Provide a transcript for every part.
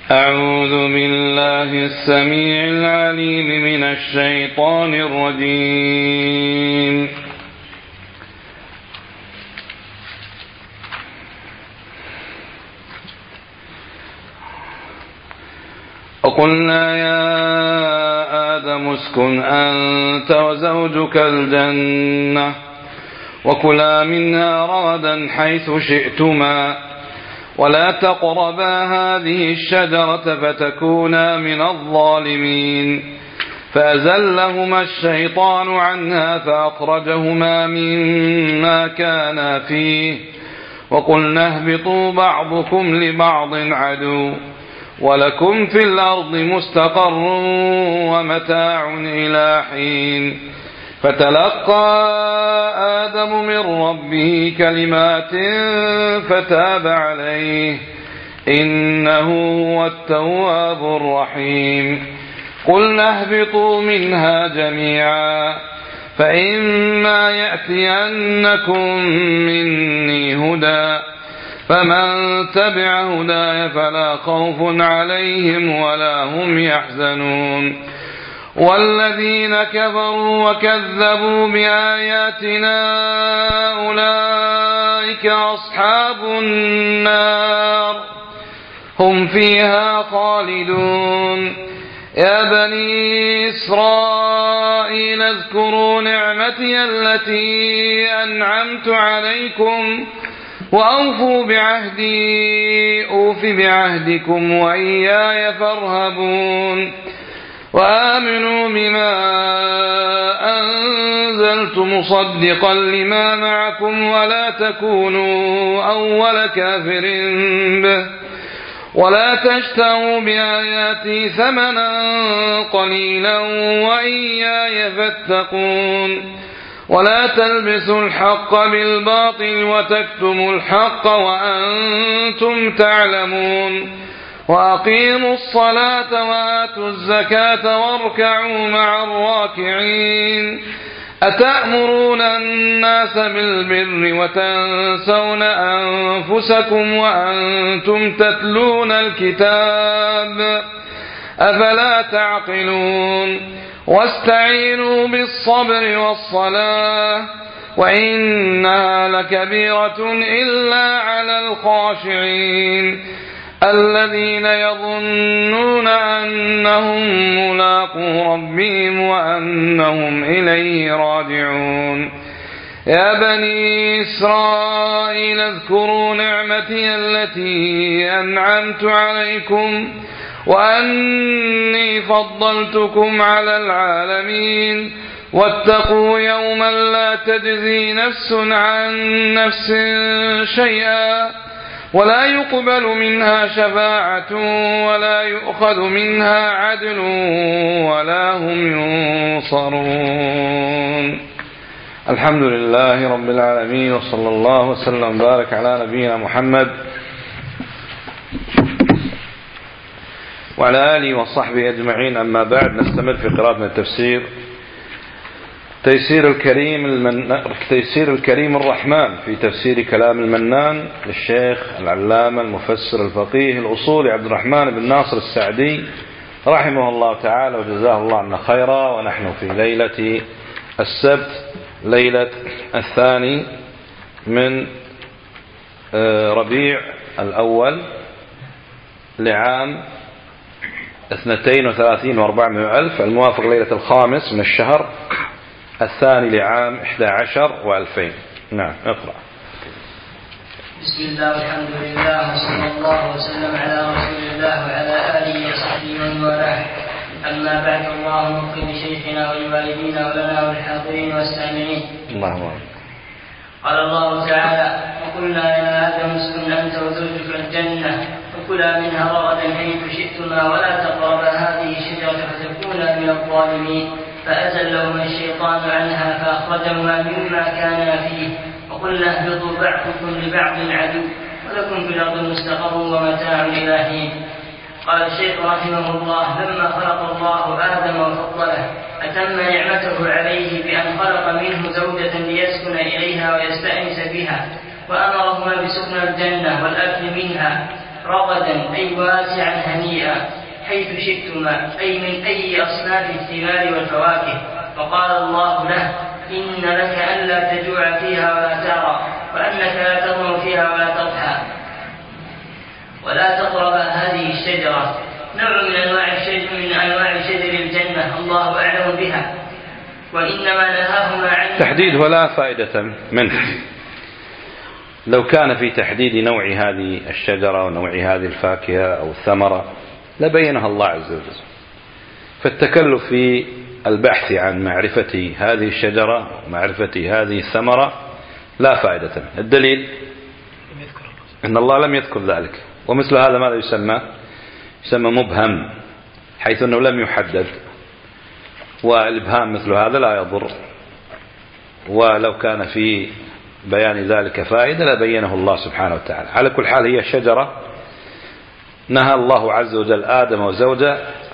أعوذ بالله السميع العليم من الشيطان الرجيم. وقلنا يا آدم اسكن أنت وزوجك الجنة وكلا منها رغدا حيث شئتما ولا تقربا هذه الشجرة فتكونا من الظالمين فأزلهما الشيطان عنها فأخرجهما مما كانا فيه وقلنا اهبطوا بعضكم لبعض عدو ولكم في الأرض مستقر ومتاع إلى حين فتلقى آدم من ربه كلمات فتاب عليه إنه هو التواب الرحيم. قلنا اهبطوا منها جميعا فإما يأتينكم مني هدى فمن تبع هداي فلا خوف عليهم ولا هم يحزنون والذين كفروا وكذبوا بآياتنا أولئك أصحاب النار هم فيها خالدون. يا بني إسرائيل اذكروا نعمتي التي أنعمت عليكم وأوفوا بعهدي أوف بعهدكم وإياي فارهبون وآمنوا بما أنزلت مصدقا لما معكم ولا تكونوا أول كافر به ولا تشتروا بآياتي ثمنا قليلا وإياي فاتقون ولا تلبسوا الحق بالباطل وتكتموا الحق وأنتم تعلمون وأقيموا الصلاة وآتوا الزكاة واركعوا مع الراكعين. أتأمرون الناس بالبر وتنسون أنفسكم وأنتم تتلون الكتاب أفلا تعقلون واستعينوا بالصبر والصلاة وإنها لكبيرة إلا على الخاشعين الذين يظنون أنهم ملاقو ربهم وأنهم إليه راجعون. يا بني إسرائيل اذكروا نعمتي التي أنعمت عليكم وأني فضلتكم على العالمين واتقوا يوما لا تجزي نفس عن نفس شيئا ولا يقبل منها شفاعة ولا يؤخذ منها عدل ولا هم ينصرون. الحمد لله رب العالمين وصلى الله وسلم وبارك على نبينا محمد وعلى آله وصحبه أجمعين. أما بعد نستمر في قراءة التفسير تيسير الكريم الرحمن في تفسير كلام المنان للشيخ العلامة المفسر الفقيه الأصولي عبد الرحمن بن ناصر السعدي رحمه الله تعالى وجزاه الله عنا خيرا. ونحن في ليلة السبت ليلة 2 من ربيع الأول لعام 32,400 الموافق ليلة 5 من الشهر 2 لعام 11 و2000. نعم اقرأ. بسم الله والحمد لله وصلى الله وسلم على رسول الله وعلى آله وصحبه ومن والاه. أما بعد اللهم اغفر لشيخنا ولوالدينا ولنا والحاضرين والسامعين. اللهم قال الله تعالى وقلنا يا آدم اسكن أنت وزوجك الجنة وكلا منها رغدا حيث شئتما ولا تقربا هذه الشجرة فتكونا من الظالمين فأزلهما الشيطان عنها فأخرجهما مما كانا فيه وقلنا اهبطوا بعضكم لبعض عدو ولكم في الأرض مستقر ومتاع إلى حين. قال الشيخ رحمه الله لما خلق الله آدم وفضله أتم نعمته عليه بأن خلق منه زوجة ليسكن إليها ويستأنس بها وأمرهما بسكن الجنة والأكل منها رغدا أي واسعا هنيئا شيئا حيث شئتما، أي من أي أصناف الثمار والفواكه. فقال الله له: إن لك ألا تجوع فيها ولا تعرى، وأنك لا تظمأ فيها ولا تضحى، ولا تقرب هذه الشجرة. نوع من أنواع شجر الجنة الله أعلم بها، وإنما نهاهما عن تحديد ولا فائدة منه. لو كان في تحديد نوع هذه الشجرة ونوع هذه الفاكهة أو الثمرة لبينها الله عز وجل، فالتكلف في البحث عن معرفة هذه الشجرة ومعرفة هذه الثمرة لا فائدة منه. الدليل أن الله لم يذكر ذلك، ومثل هذا ماذا يسمى مبهم، حيث أنه لم يحدد، والإبهام مثل هذا لا يضر، ولو كان في بيان ذلك فائدة لبينه الله سبحانه وتعالى. على كل حال هي شجرة نهى الله عز وجل آدم وزوجه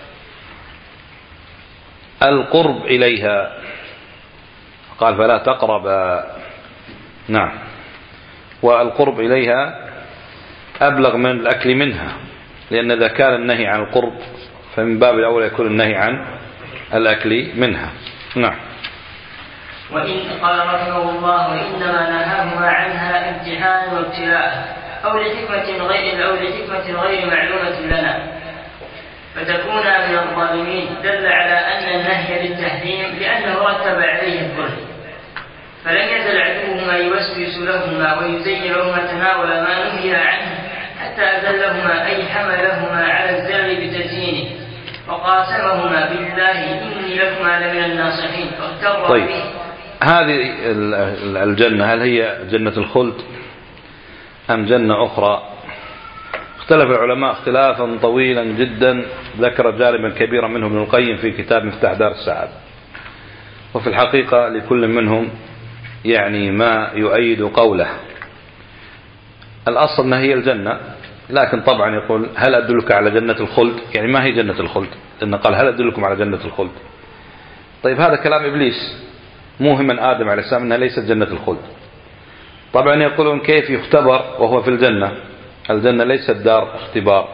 القرب إليها، قال فلا تقرب. نعم، والقرب إليها أبلغ من الأكل منها، لأن إذا كان النهي عن القرب فمن باب الأولى يكون النهي عن الأكل منها. نعم. وإن قال رحمه الله: وإنما نهاهما عنها امتحانا وابتلاء، أو لحكمة غير معلومة لنا، فتكونا من الظالمين. دل على أن النهي للتحريم لأنه رتب عليه الظلم، فلم يزل عدوهما يوسوس لهما ويزين لهما تناول ما نهي عنه حتى أذلهما، أي حملهما على الزلل بتزيينه، وقاسمهما بالله إني لكما لمن الناصحين، فاغتر طيب، به. هذه الجنة هل هي جنة الخلد أم جنة أخرى؟ اختلف العلماء اختلافا طويلا جدا، ذكر جانبا كبيرا منه ابن القيم في كتاب مفتاح دار السعادة. وفي الحقيقة لكل منهم يعني ما يؤيد قوله. الأصل أنها هي الجنة، لكن طبعا يقول هل أدلك على جنة الخلد؟ يعني ما هي جنة الخلد؟ لأنه قال هل أدلكم على جنة الخلد؟ طيب هذا كلام إبليس موهما آدم عليه السلام أنها ليست جنة الخلد. طبعا يقولون كيف يختبر وهو في الجنة؟ الجنة ليست دار اختبار.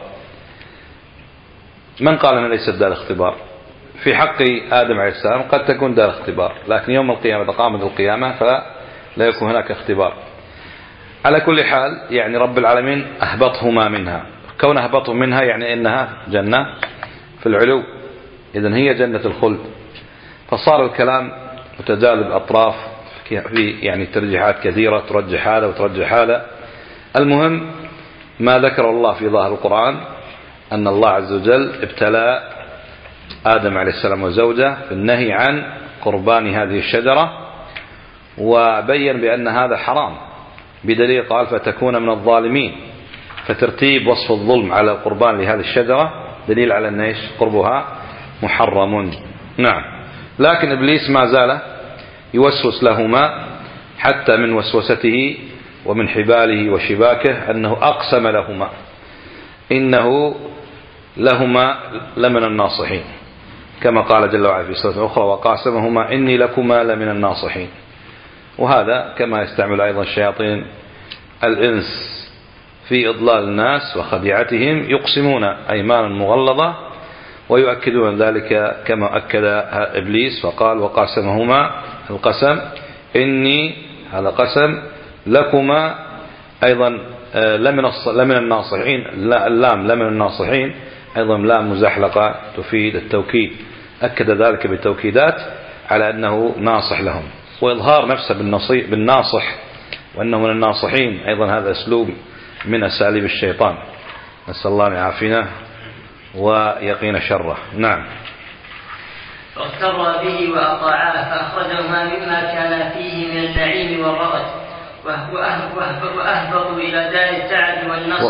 من قال أنها ليست دار اختبار؟ في حق آدم عليه السلام قد تكون دار اختبار، لكن يوم القيامة إذا قامت القيامة فلا يكون هناك اختبار. على كل حال يعني رب العالمين أهبطهما منها، كون أهبطهم منها يعني إنها جنة في العلو، إذن هي جنة الخلد. فصار الكلام متجاذب أطراف، في يعني ترجيحات كثيرة ترجح هذا وترجح هذا. المهم ما ذكر الله في ظاهر القرآن أن الله عز وجل ابتلى آدم عليه السلام وزوجه بالنهي عن قربان هذه الشجرة، وبين بأن هذا حرام بدليل قال فتكون من الظالمين، فترتيب وصف الظلم على القربان لهذه الشجرة دليل على أن إيش قربها محرم. نعم، لكن إبليس ما زال يوسوس لهما حتى من وسوسته ومن حباله وشباكه أنه أقسم لهما إنه لهما لمن الناصحين، كما قال جل وعلا في سورة أخرى وقاسمهما إني لكما لمن الناصحين. وهذا كما يستعمل أيضا الشياطين الإنس في إضلال الناس وخديعتهم، يقسمون أيمانا مغلظة ويؤكدون ذلك كما أكد إبليس وقال وقاسمهما، القسم إني هذا قسم، لكما أيضا لمن الناصحين، اللام لمن الناصحين أيضا لام مزحلقة تفيد التوكيد، أكد ذلك بالتوكيدات على أنه ناصح لهم، وإظهار نفسه بالناصح وأنه من الناصحين أيضا هذا أسلوب من أساليب الشيطان، نسأل الله أن يعافينا ويقين شره. نعم. فاغتر به وأطاعاه فأخرجهما مما كان فيه من النعيم والرغد، وأهبطوا إلى دار التعب والنصر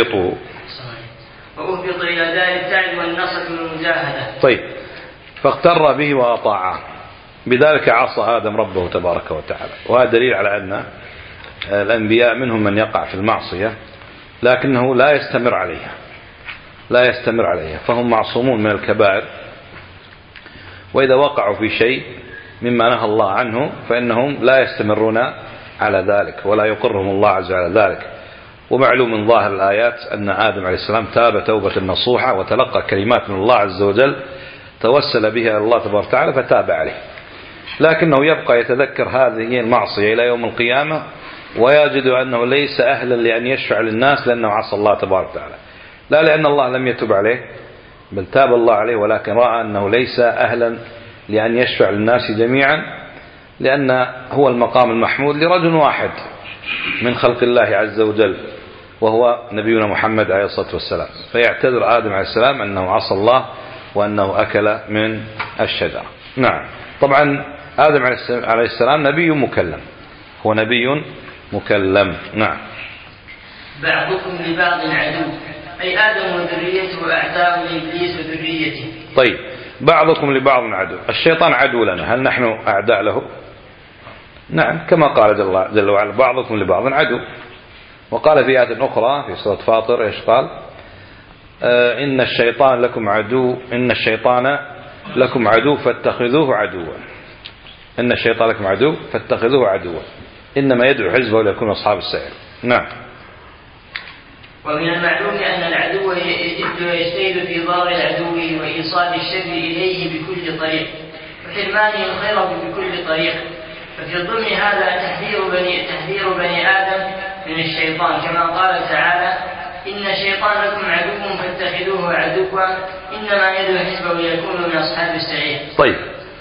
وأهبطوا إلى دار التعب والنصر والمجاهدة. طيب، فاغتر به وأطاعاه، بذلك عصى آدم ربه تبارك وتعالى. وهذا دليل على أن الأنبياء منهم من يقع في المعصية لكنه لا يستمر عليها، فهم معصومون من الكبائر، وإذا وقعوا في شيء مما نهى الله عنه فإنهم لا يستمرون على ذلك ولا يقرهم الله عز وجل ذلك، ومعلوم من ظاهر الآيات أن آدم عليه السلام تاب توبة نصوحة وتلقى كلمات من الله عز وجل توسل بها الله تبارك وتعالى فتاب عليه، لكنه يبقى يتذكر هذه المعصية إلى يوم القيامة ويجد أنه ليس أهلا لأن يشفع للناس لأنه عصى الله تبارك وتعالى، لا لأن الله لم يتب عليه بل تاب الله عليه، ولكن رأى أنه ليس أهلا لأن يشفع للناس جميعا، لأن هو المقام المحمود لرجل واحد من خلق الله عز وجل وهو نبينا محمد عليه الصلاة والسلام، فيعتذر آدم عليه السلام أنه عصى الله وأنه أكل من الشجرة. نعم. طبعا آدم عليه السلام نبي مكلم، هو نبي مكلم. نعم. بعضكم لبعض عدو، أي آدم وذريته أعداء لإبليس وذريته. طيب، بعضكم لبعض عدو، الشيطان عدو لنا، هل نحن أعداء له؟ نعم، كما قال جل وعلا بعضكم لبعض عدو. وقال في آية أخرى في سورة فاطر إيش قال؟ إن الشيطان لكم عدو فاتخذوه عدوا. إن الشيطان لكم عدو فاتخذوه عدوا إنما يدعو حزبه ليكون أصحاب السعير. نعم. ومن المعلوم أن العدو يجد ويجتهد في ضار العدو وإيصال الشر إليه بكل طريق وحرمانه الخير بكل طريق، ففي ضمن هذا تحذير بني آدم من الشيطان، كما قال تعالى إن الشيطان لكم عدو فاتخذوه عدوا إنما يدعو حزبه ليكونوا من أصحاب السعير. طيب،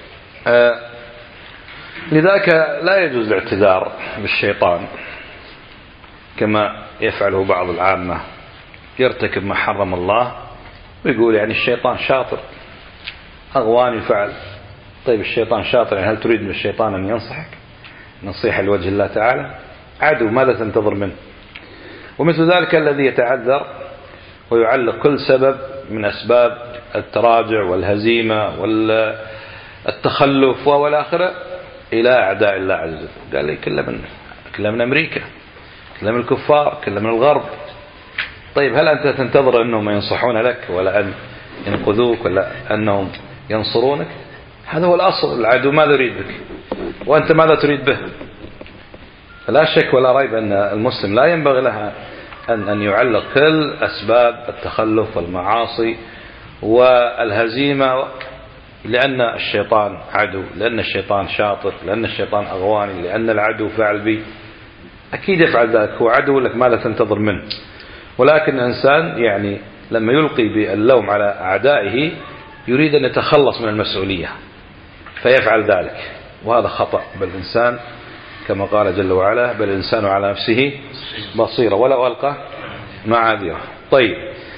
لذلك لا يجوز الاعتذار بالشيطان كما يفعله بعض العامة، يرتكب ما حرم الله ويقول يعني الشيطان شاطر أغواني فعل. طيب الشيطان شاطر، يعني هل تريد من الشيطان أن ينصحك نصيحة لوجه الله تعالى؟ عدو، ماذا تنتظر منه؟ ومثل ذلك الذي يتعذر ويعلق كل سبب من أسباب التراجع والهزيمة والتخلف والآخرة إلى أعداء الله عز وجل. قال لي كله من أمريكا، كله من الكفار، كله من الغرب. طيب هل أنت تنتظر أنهم ينصحون لك ولا أن ينقذوك ولا أنهم ينصرونك؟ هذا هو الأصل. العدو ماذا يريد بك وأنت ماذا تريد به؟ لا شك ولا ريب أن المسلم لا ينبغي لها أن يعلق كل أسباب التخلف والمعاصي والهزيمة، لأن الشيطان عدو، لأن الشيطان شاطر، لأن الشيطان أغواني، لأن العدو فعل بي. أكيد يفعل ذلك، هو عدو لك، ماذا تنتظر منه؟ ولكن الإنسان يعني لما يلقي باللوم على أعدائه يريد أن يتخلص من المسؤولية فيفعل ذلك، وهذا خطأ. بل الإنسان كما قال جل وعلا بل الإنسان على نفسه بصيرة ولو ألقى معاذيره. طيب،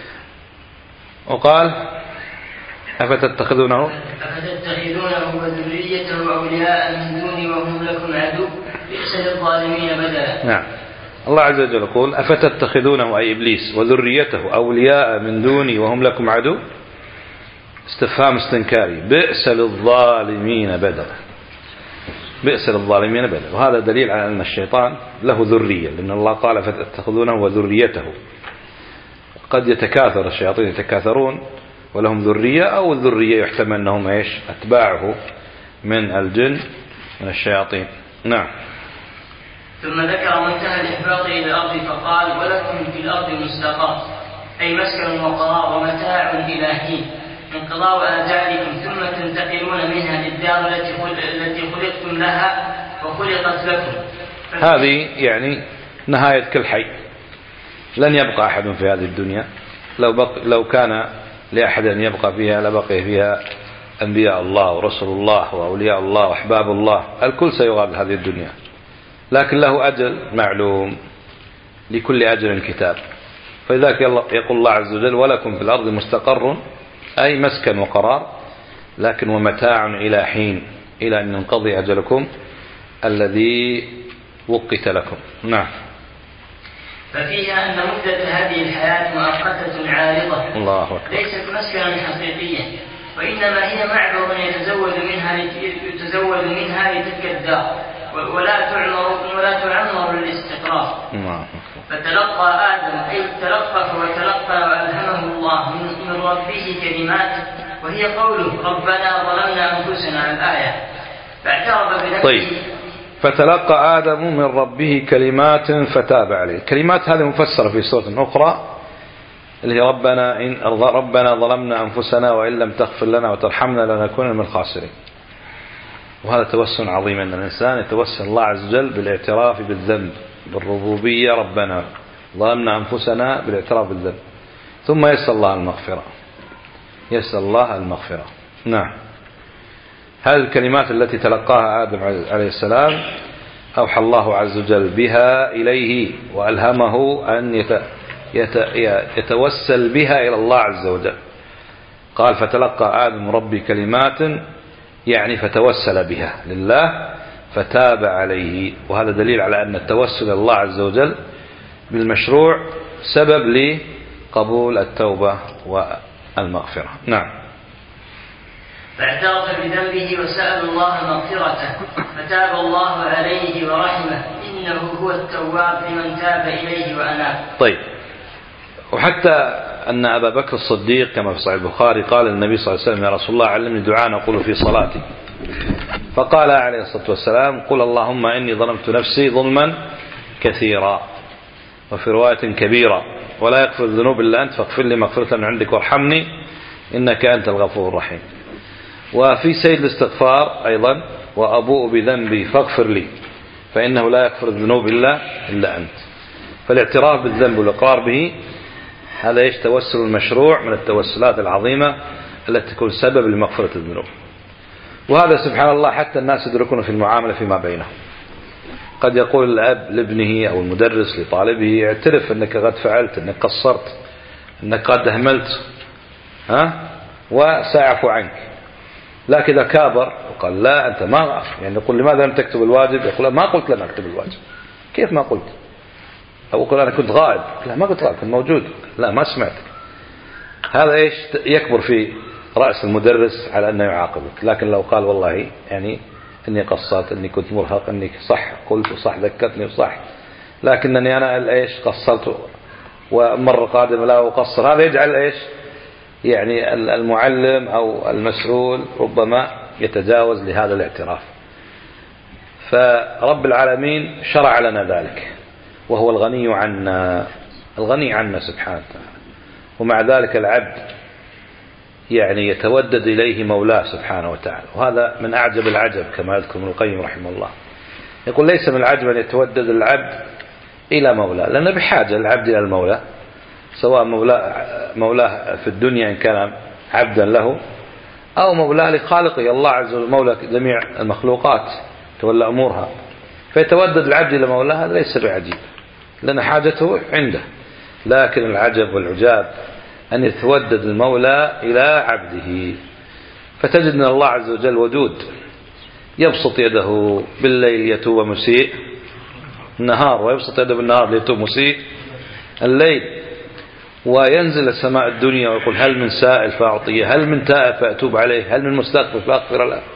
وقال أفتتخذونه وذريته أولياء من دوني وهم لكم عدو بئس للظالمين بدلا. نعم. الله عز وجل يقول أفتتخذونه أي إبليس وذريته أولياء من دوني وهم لكم عدو، استفهام استنكاري، بئس للظالمين بدلا، بئس للظالمين بدلا. وهذا دليل على أن الشيطان له ذرية، لأن الله قال فتتخذونه وذريته. قد يتكاثر الشياطين، يتكاثرون ولهم ذرية، أو الذرية يحتمل أنهم إيش أتباعه من الجن من الشياطين. نعم. ثم ذكر منتهى الإحباط إلى الأرض فقال ولكم في الأرض مستقر، أي مسكن وقرار ومتاع إلى حين انقضاء آجالكم ثم تنتقلون منها للدار التي خلقتم لها وخلقت لكم. هذه يعني نهاية كل حي، لن يبقى أحد في هذه الدنيا. لو كان لأحد أن يبقى فيها لبقي فيها أنبياء الله ورسل الله وأولياء الله وأحباب الله، الكل سيغادر هذه الدنيا، لكن له أجل معلوم، لكل أجل كتاب. فلذلك يقول الله عز وجل ولكم في الأرض مستقر، أي مسكن وقرار، لكن ومتاع إلى حين، إلى أن ينقضي أجلكم الذي وقت لكم. نعم. ففيها أن مدة هذه الحياة مؤقتة عارضة، الله أكبر، ليست مسكنا حقيقيا، وإنما هي معبر يتزود منها لتلك الدار، ولا تعمر للاستقرار. فتلقى آدم أي تلقف وتلقى وألهمه الله من ربه كلمات، وهي قوله ربنا ظلمنا أنفسنا الآية، فاعترف بنفسه. طيب، فتلقى آدم من ربه كلمات فتاب عليه. الكلمات هذه مفسرة في سورة أخرى اللي هي ربنا ظلمنا أنفسنا وإن لم تغفر لنا وترحمنا لنكون من الخاسرين. وهذا توسل عظيم أن الإنسان يتوسل الله عز وجل بالاعتراف بالذنب، بالربوبية، ربنا ظلمنا أنفسنا، بالاعتراف بالذنب، ثم يسأل الله المغفرة، يسأل الله المغفرة. نعم. هذه الكلمات التي تلقاها آدم عليه السلام أوحى الله عز وجل بها إليه وألهمه أن يتوسل بها إلى الله عز وجل. قال فتلقى آدم ربي كلمات، يعني فتوسل بها لله فتاب عليه. وهذا دليل على أن التوسل إلى الله عز وجل بالمشروع سبب لقبول التوبة والمغفرة. نعم. فاعترف بذنبه وسأل الله مغفرته فتاب الله عليه ورحمه إنه هو التواب لمن تاب إليه وأناب. طيب. وحتى أن أبا بكر الصديق كما في صحيح البخاري قال النبي صلى الله عليه وسلم يا رسول الله علمني دعاء أقول في صلاتي، فقال عليه الصلاة والسلام قل اللهم إني ظلمت نفسي ظلما كثيرا، وفي رواية كبيرة، ولا يغفر الذنوب إلا أنت فاغفر لي مغفرة من عندك وارحمني إنك أنت الغفور الرحيم. وفي سيد الاستغفار أيضا وأبوء بذنبي فاغفر لي فإنه لا يغفر الذنوب إلا أنت. فالاعتراف بالذنب والإقرار به هذا توسل المشروع من التوسلات العظيمة التي تكون سبب لمغفرة الذنوب. وهذا سبحان الله حتى الناس يدركون في المعاملة فيما بينهم. قد يقول الأب لابنه أو المدرس لطالبه اعترف أنك قد فعلت، أنك قصرت، أنك قد أهملت، وسأعفو عنك. لكن إذا كابر وقال لا أنت ما يعني يقول لماذا لم تكتب الواجب، يقول ما قلت لم أكتب الواجب. كيف ما قلت؟ أو يقول أنا كنت غائب، لا ما كنت غائب كنت موجود، لا ما سمعتك. هذا يكبر في رأس المدرس على أنه يعاقبك. لكن لو قال والله يعني أني قصرت، أني كنت مرهق، أني صح قلت وصح ذكرتني وصح، لكنني أنا قصرت ومرة قادمة لا أقصر، هذا يجعل يعني المعلم أو المسؤول ربما يتجاوز لهذا الاعتراف. فرب العالمين شرع لنا ذلك، وهو الغني عنا سبحانه وتعالى. ومع ذلك العبد يعني يتودد إليه مولاه سبحانه وتعالى، وهذا من أعجب العجب كما يذكر ابن القيم رحمه الله. يقول ليس من العجب أن يتودد العبد إلى مولاه، لأنه بحاجة العبد إلى المولى، سواء مولاه في الدنيا إن كان عبدا له، أو مولاه لخالقه الله عز وجل مولى جميع المخلوقات تولى أمورها. فيتودد العبد إلى مولاه هذا ليس بعجيب لأن حاجته عنده. لكن العجب والعجاب أن يتودد المولى إلى عبده. فتجد أن الله عز وجل ودود، يبسط يده بالليل يتوب مسيء النهار، ويبسط يده بالنهار ليتوب مسيء الليل، وينزل السماء الدنيا ويقول هل من سائل فأعطيه، هل من تائب فأتوب عليه، هل من مستغفر فأغفر له.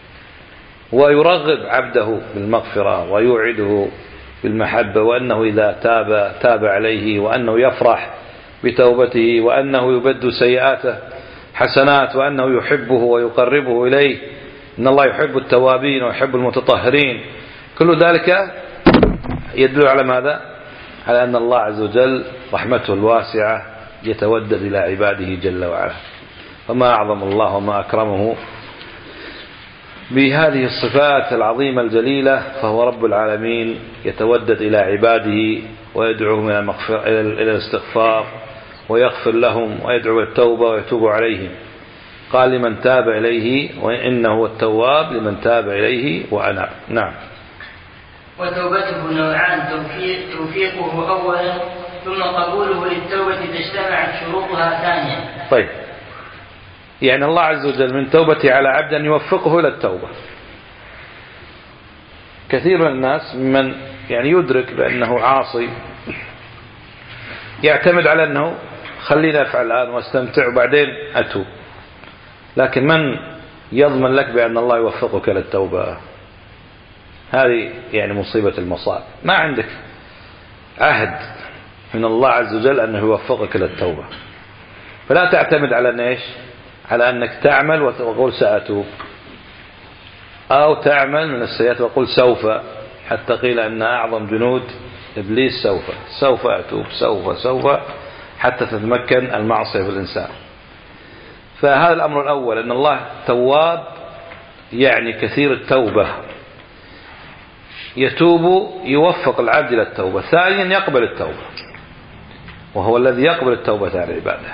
ويرغب عبده بالمغفرة ويوعده بالمحبة، وأنه إذا تاب عليه، وأنه يفرح بتوبته، وأنه يبدل سيئاته حسنات، وأنه يحبه ويقربه إليه. إن الله يحب التوابين ويحب المتطهرين. كل ذلك يدل على ماذا؟ على أن الله عز وجل رحمته الواسعة يتودد إلى عباده جل وعلا. وما أعظم الله وما أكرمه بهذه الصفات العظيمة الجليلة، فهو رب العالمين يتودد إلى عباده ويدعوهم إلى الاستغفار ويغفر لهم ويدعو التوبة ويتوب عليهم. قال لمن تاب إليه، وإنه هو التواب لمن تاب إليه وأناب. نعم. وتوبته نوعان: توفيقه أولا، ثم قبوله للتوبة إذا اجتمعت شروطها ثانيا. طيب، يعني الله عز وجل من توبته على عبد أن يوفقه إلى التوبة. كثير من الناس من يعني يدرك بأنه عاصي يعتمد على أنه خلينا أفعل الآن واستمتع وبعدين أتوب. لكن من يضمن لك بأن الله يوفقك إلى التوبة؟ هذه يعني مصيبة المصائب. ما عندك عهد من الله عز وجل أنه يوفقك إلى التوبة، فلا تعتمد على أن على أنك تعمل وتقول سأتوب، أو تعمل من السيئات وقل سوف حتى قيل أن أعظم جنود إبليس سوف أتوب سوف حتى تتمكن المعصية في الإنسان. فهذا الأمر الأول، أن الله تواب يعني كثير التوبة، يتوب يوفق العبد إلى التوبة. ثانيا يقبل التوبة، وهو الذي يقبل التوبة عن عباده،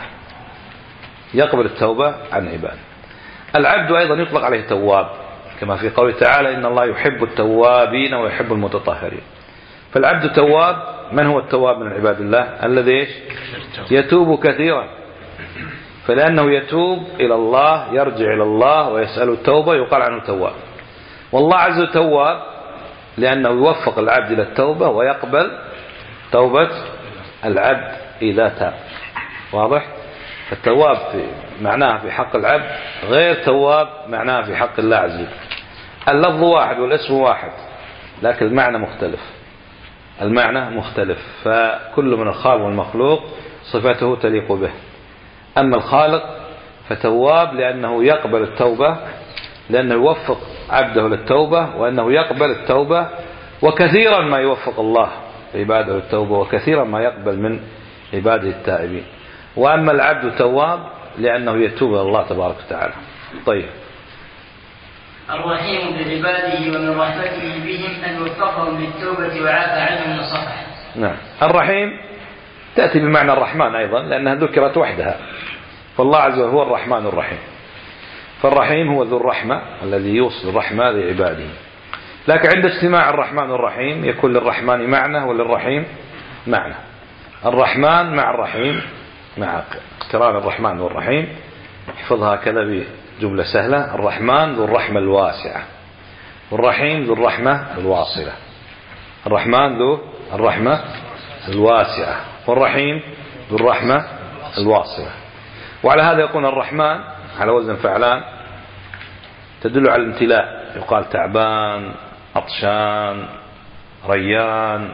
يقبل التوبة عن عباده. العبد أيضا يطلق عليه تواب، كما في قوله تعالى إن الله يحب التوابين ويحب المتطهرين. فالعبد تواب. من هو التواب من عباد الله؟ الذي يتوب كثيرا، فلأنه يتوب إلى الله، يرجع إلى الله ويسأل التوبة، يقال عنه تواب. والله عز وجل تواب لأنه يوفق العبد إلى التوبة ويقبل توبة العبد إذا تاب. واضح؟ التواب في معناها في حق العبد غير تواب معناها في حق الله عز وجل. اللفظ واحد والاسم واحد، لكن المعنى مختلف، المعنى مختلف. فكل من الخالق والمخلوق صفته تليق به. أما الخالق فتواب لأنه يقبل التوبة، لأنه يوفق عبده للتوبة، وأنه يقبل التوبة، وكثيرا ما يوفق الله عباده للتوبة، وكثيرا ما يقبل من عباده التائبين. وأما العبد تواب لأنه يتوب إلى الله تبارك وتعالى. طيب. الرحيم بعباده ومن رحمته بهم أن وفقهم للتوبة وعافى عنهم وصفح. نعم. الرحيم تأتي بمعنى الرحمن أيضا لأنها ذكرت وحدها، فالله عز وجل هو الرحمن الرحيم. فالرحيم هو ذو الرحمة الذي يوصل الرحمة لعباده. لكن عند اجتماع الرحمن والرحيم يكون للرحمن معنى وللرحيم معنى. الرحمن مع الرحيم مع اقتران الرحمن والرحيم. احفظها كذا بجملة سهلة: الرحمن ذو الرحمة الواسعة، والرحيم ذو الرحمة الواصلة. الرحمن ذو الرحمة الواسعة، والرحيم ذو الرحمة الواصلة. وعلى هذا يكون الرحمن على وزن فعلان تدل على الامتلاء، يقال تعبان، عطشان، ريان.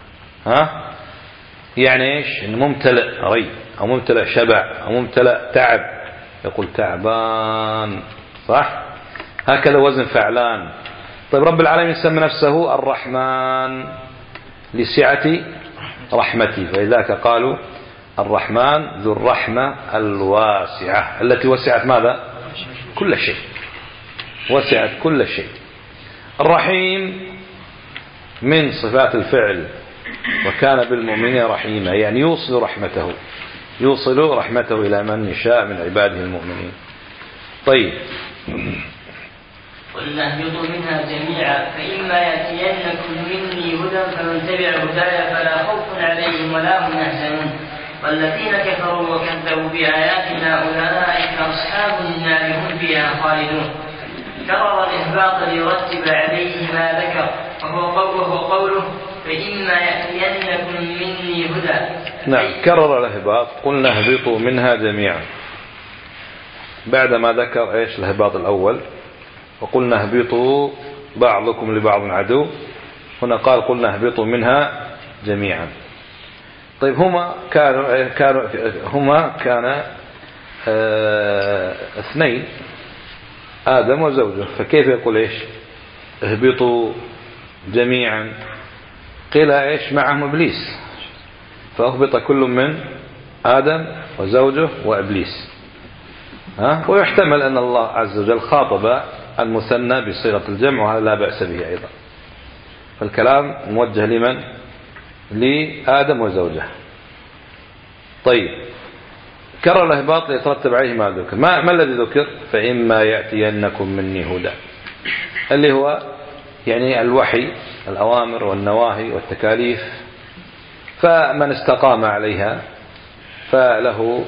يعني ايش؟ إن ممتلئ ري، او ممتلئ شبع، او ممتلئ تعب، يقول تعبان. صح؟ هكذا وزن فعلان. طيب رب العالمين سمى نفسه الرحمن لسعة رحمته، فلذلك قالوا الرحمن ذو الرحمة الواسعة التي وسعت ماذا؟ كل شيء، وسعت كل شيء. الرحيم من صفات الفعل، وكان بالمؤمنين رحيما، يعني يوصل رحمته إلى من يشاء من عباده المؤمنين. طيب. قل اهبطوا منها جميعا فإما يأتينكم مني هدى فمن تبع هداي فلا خوف عليهم ولا هم يحزنون والذين كفروا وكذبوا بآياتنا أولئك أصحاب النار هم فيها خالدون. كرر الإهباط ليرتب عليه ما ذكر، وهو قوله فإما يأتينكم مني هدى. نعم. كرر الإهباط، قلنا اهبطوا منها جميعا بعدما ذكر ايش؟ الإهباط الأول، وقلنا اهبطوا بعضكم لبعض عدو. هنا قال قلنا اهبطوا منها جميعا. طيب هما كان اثنين، آدم وزوجه، فكيف يقول ايش؟ اهبطوا جميعا. قيل ايش؟ معهم ابليس، فاهبط كل من آدم وزوجه وابليس. ويحتمل ان الله عز وجل خاطب المثنى بصيغة الجمع، وهذا لا بأس به أيضا. فالكلام موجه لمن؟ لآدم وزوجه. طيب. كرر الإهباط ليترتب عليه ما ذكر. ما الذي ذكر؟ فإما يأتينكم مني هدى، اللي هو يعني الوحي، الأوامر والنواهي والتكاليف. فمن استقام عليها فله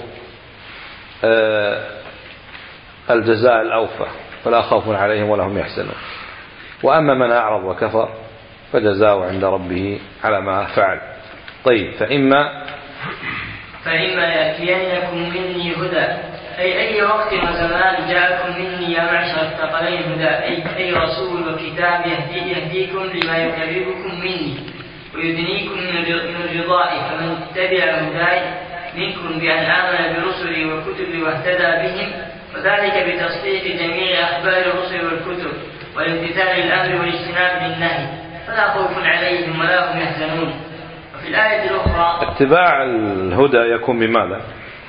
الجزاء الأوفى، فلا خوف عليهم ولا هم يحزنون. وأما من أعرض وكفر فجزاؤه عند ربه على ما فعل. طيب. فإما يأتينكم مني هدى، أي وقت وزمان جاءكم مني يا معشر الثقلين هدى، أي رسول وكتاب يهديكم لما يقربكم مني ويدنيكم من رضائي. فمن تبع هداي منكم بأن آمن برسلي وكتبي واهتدى بهم، وذلك بتصديق جميع أخبار الرسل والكتب والامتثال للأمر والاجتناب للنهي. فلا خوف عليهم ولا هم يحزنون. وفي الآية الأخرى اتباع الهدى يكون بماذا؟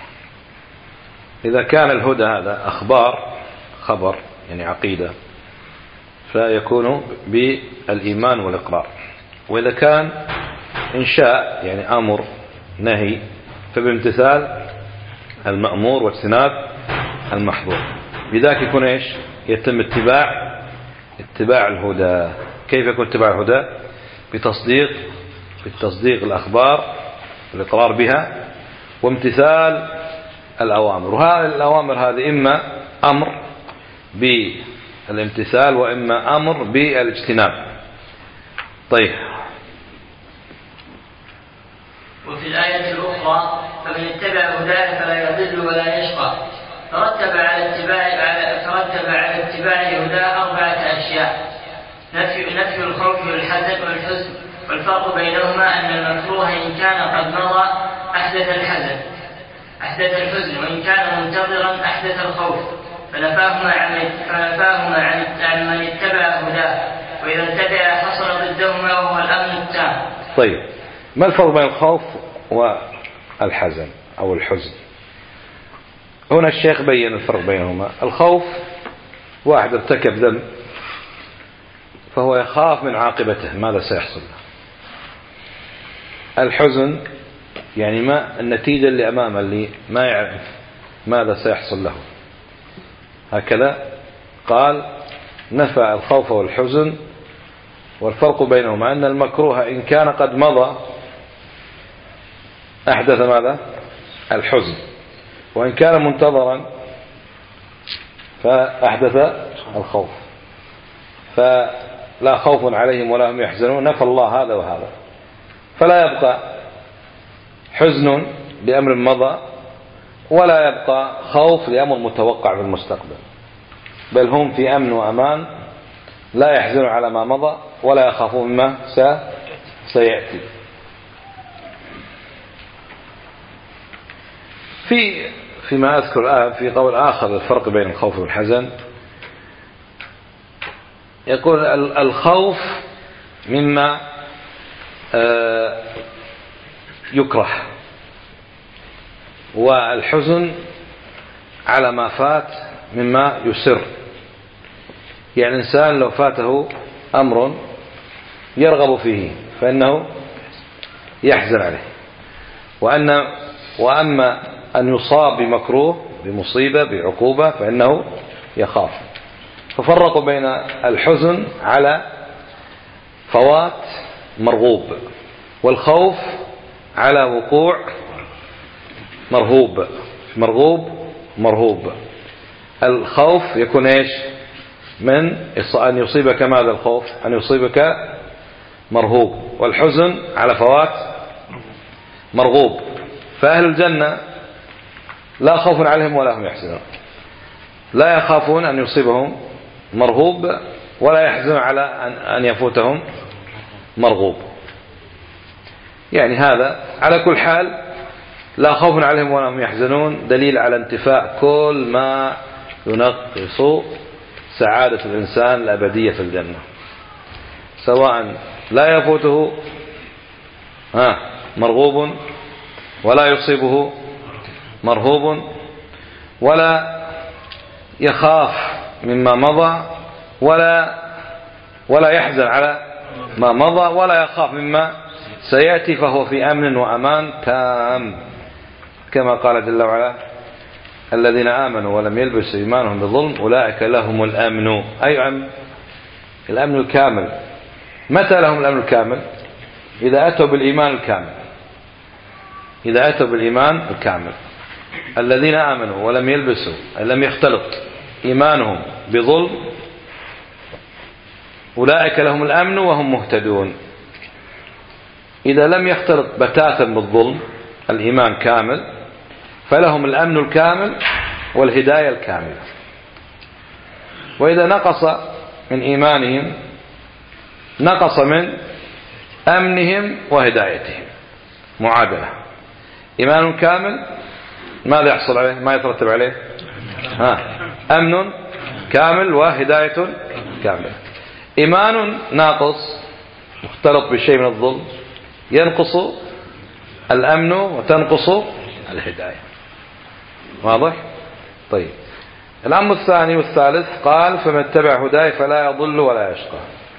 إذا كان الهدى هذا خبر يعني عقيدة فيكون بالإيمان والإقرار، وإذا كان إنشاء يعني أمر نهي فبامتثال المأمور واجتناب المحظور. بذلك يكون إيش؟ يتم اتباع الهدى. كيف يكون اتباع الهدى؟ بالتصديق الأخبار والإقرار بها وامتثال الأوامر. وهذه الأوامر هذه إما أمر بالامتثال وإما أمر بالاجتناب. طيب. وفي الآية الأخرى فمن اتبع هداه فلا يضل ولا يشقى. ترتب على اتباع هداه 4 أشياء: نفي الخوف والحزن والفرق بينهما أن المكروه إن كان قد مضى أحدث الحزن وإن كان منتظرا أحدث الخوف، فنفاهما عن من اتبع هداه، وإذا اتبع حصل ضدهما وهو الأمن التام. طيب، ما الفرق بين الخوف والحزن أو الحزن؟ هنا الشيخ بين الفرق بينهما. الخوف واحد ارتكب ذنب فهو يخاف من عاقبته ماذا سيحصل له. الحزن يعني ما النتيجة اللي أمامه اللي ما يعرف ماذا سيحصل له. هكذا قال نفى الخوف والحزن، والفرق بينهما أن المكروه إن كان قد مضى أحدث ماذا؟ الحزن، وإن كان منتظرا فأحدث الخوف. فلا خوف عليهم ولا هم يحزنون. نفى الله هذا وهذا، فلا يبقى حزن لأمر مضى ولا يبقى خوف لأمر متوقع في المستقبل، بل هم في أمن وأمان لا يحزنون على ما مضى ولا يخافون مما سيأتي. فيما أذكر الآن في قول آخر الفرق بين الخوف والحزن، يقول الخوف مما يكره، والحزن على ما فات مما يسر. يعني الإنسان لو فاته أمر يرغب فيه فإنه يحزن عليه، وأما أن يصاب بمكروه بمصيبة بعقوبة فإنه يخاف. ففرقوا بين الحزن على فوات مرغوب والخوف على وقوع مرهوب. الخوف يكون ايش؟ من أن يصيبك ماذا الخوف؟ أن يصيبك مرهوب. والحزن على فوات مرغوب. فأهل الجنة لا خوف عليهم ولا هم يحزنون، لا يخافون أن يصيبهم مرهوب ولا يحزنون على أن يفوتهم مرغوب. يعني هذا على كل حال لا خوف عليهم ولا هم يحزنون دليل على انتفاء كل ما ينقص سعادة الإنسان الأبدية في الجنة، سواء لا يفوته مرغوب ولا يصيبه مرهوب ولا يخاف مما مضى ولا يحزن على ما مضى ولا يخاف مما سيأتي، فهو في أمن وأمان تام، كما قال جل وعلا الذين آمنوا ولم يلبسوا إيمانهم بظلم أولئك لهم الأمن. أي أمن؟ الأمن الكامل. متى لهم الأمن الكامل؟ إذا أتوا بالإيمان الكامل. الذين آمنوا ولم يلبسوا لم يختلط إيمانهم بظلم أولئك لهم الأمن وهم مهتدون. إذا لم يختلط بتاتا بالظلم الإيمان كامل فلهم الأمن الكامل والهداية الكاملة. وإذا نقص من إيمانهم نقص من أمنهم وهدايتهم. معادلة. إيمان كامل ماذا يحصل عليه؟ ما يترتب عليه أمن كامل وهداية كاملة. إيمان ناقص مختلط بشيء من الظلم ينقص الأمن وتنقص الهداية. واضح؟ طيب الأمر الثاني والثالث قال فمن اتبع هداي فلا يضل ولا يشقى.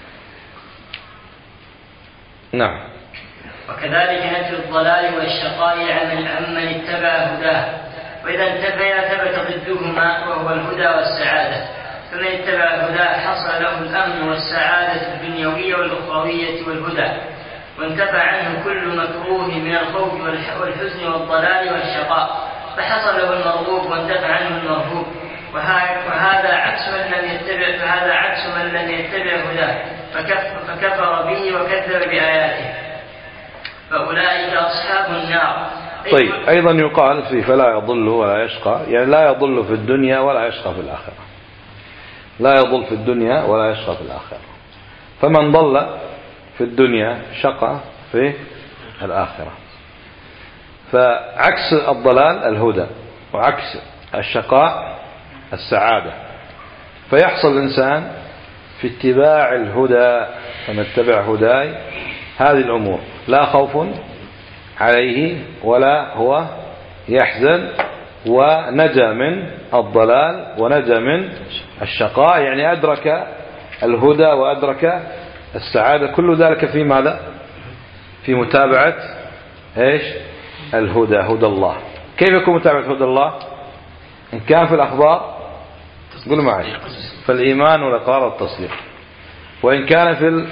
نعم. وكذلك نفي الضلال والشقاء عمن اتبع هداه، وإذا انتفيا ثبت ضدهما وهو الهدى والسعادة. فمن اتبع هداه حصل له الأمن والسعادة الدنيوية والأخروية والهدى، وانتفى عنه كل مكروه من الخوف والحزن والضلال والشقاء، فحصل له المرغوب وانتفى عنه المرهوب. وهذا عكس من لم يتبع هداه فكفر به وكذب بآياته، فأولئك أصحاب النار. طيب أيضا يقال في فلا يضل ولا يشقى، يعني لا يضل في الدنيا ولا يشقى في الآخرة. لا يضل في الدنيا ولا يشقى في الآخرة. فمن ضل في الدنيا شقى في الآخرة. فعكس الضلال الهدى، وعكس الشقاء السعادة. فيحصل الإنسان في اتباع الهدى، فمن اتبع هداي هذه الأمور: لا خوف عليه ولا هو يحزن، ونجا من الضلال ونجا من الشقاء، يعني أدرك الهدى وأدرك السعادة. كل ذلك في ماذا؟ في متابعة إيش؟ الهدى، هدى الله. كيف يكون متابعة هدى الله؟ إن كان في الأخبار قولوا معي فالإيمان والإقرار والتصديق، وإن كان في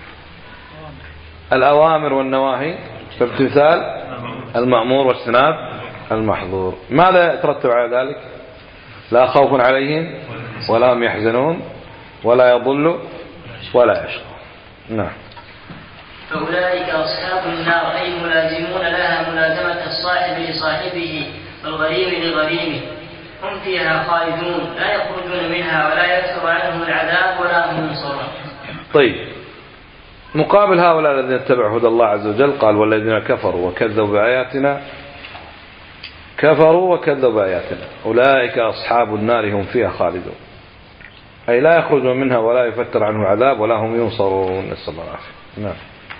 الأوامر والنواهي فامتثال المأمور واجتناب المحظور. ماذا يترتب على ذلك؟ لا خوف عليهم ولا هم يحزنون ولا يضل ولا يشقى. نعم. فأولئك أصحاب النار، أي ملازمون لها ملازمة الصاحب لصاحبه والغريم لغريمه، هم فيها خالدون لا يخرجون منها ولا يفتر عنهم العذاب ولا هم ينصرون. طيب مقابل هؤلاء الذين اتبعوا هدى الله عز وجل قال والذين كفروا وكذبوا بآياتنا أولئك أصحاب النار هم فيها خالدون، أي لا يخرجون منها ولا يفتر عنه العذاب ولا هم ينصرون. نسأل الله العافية. نعم.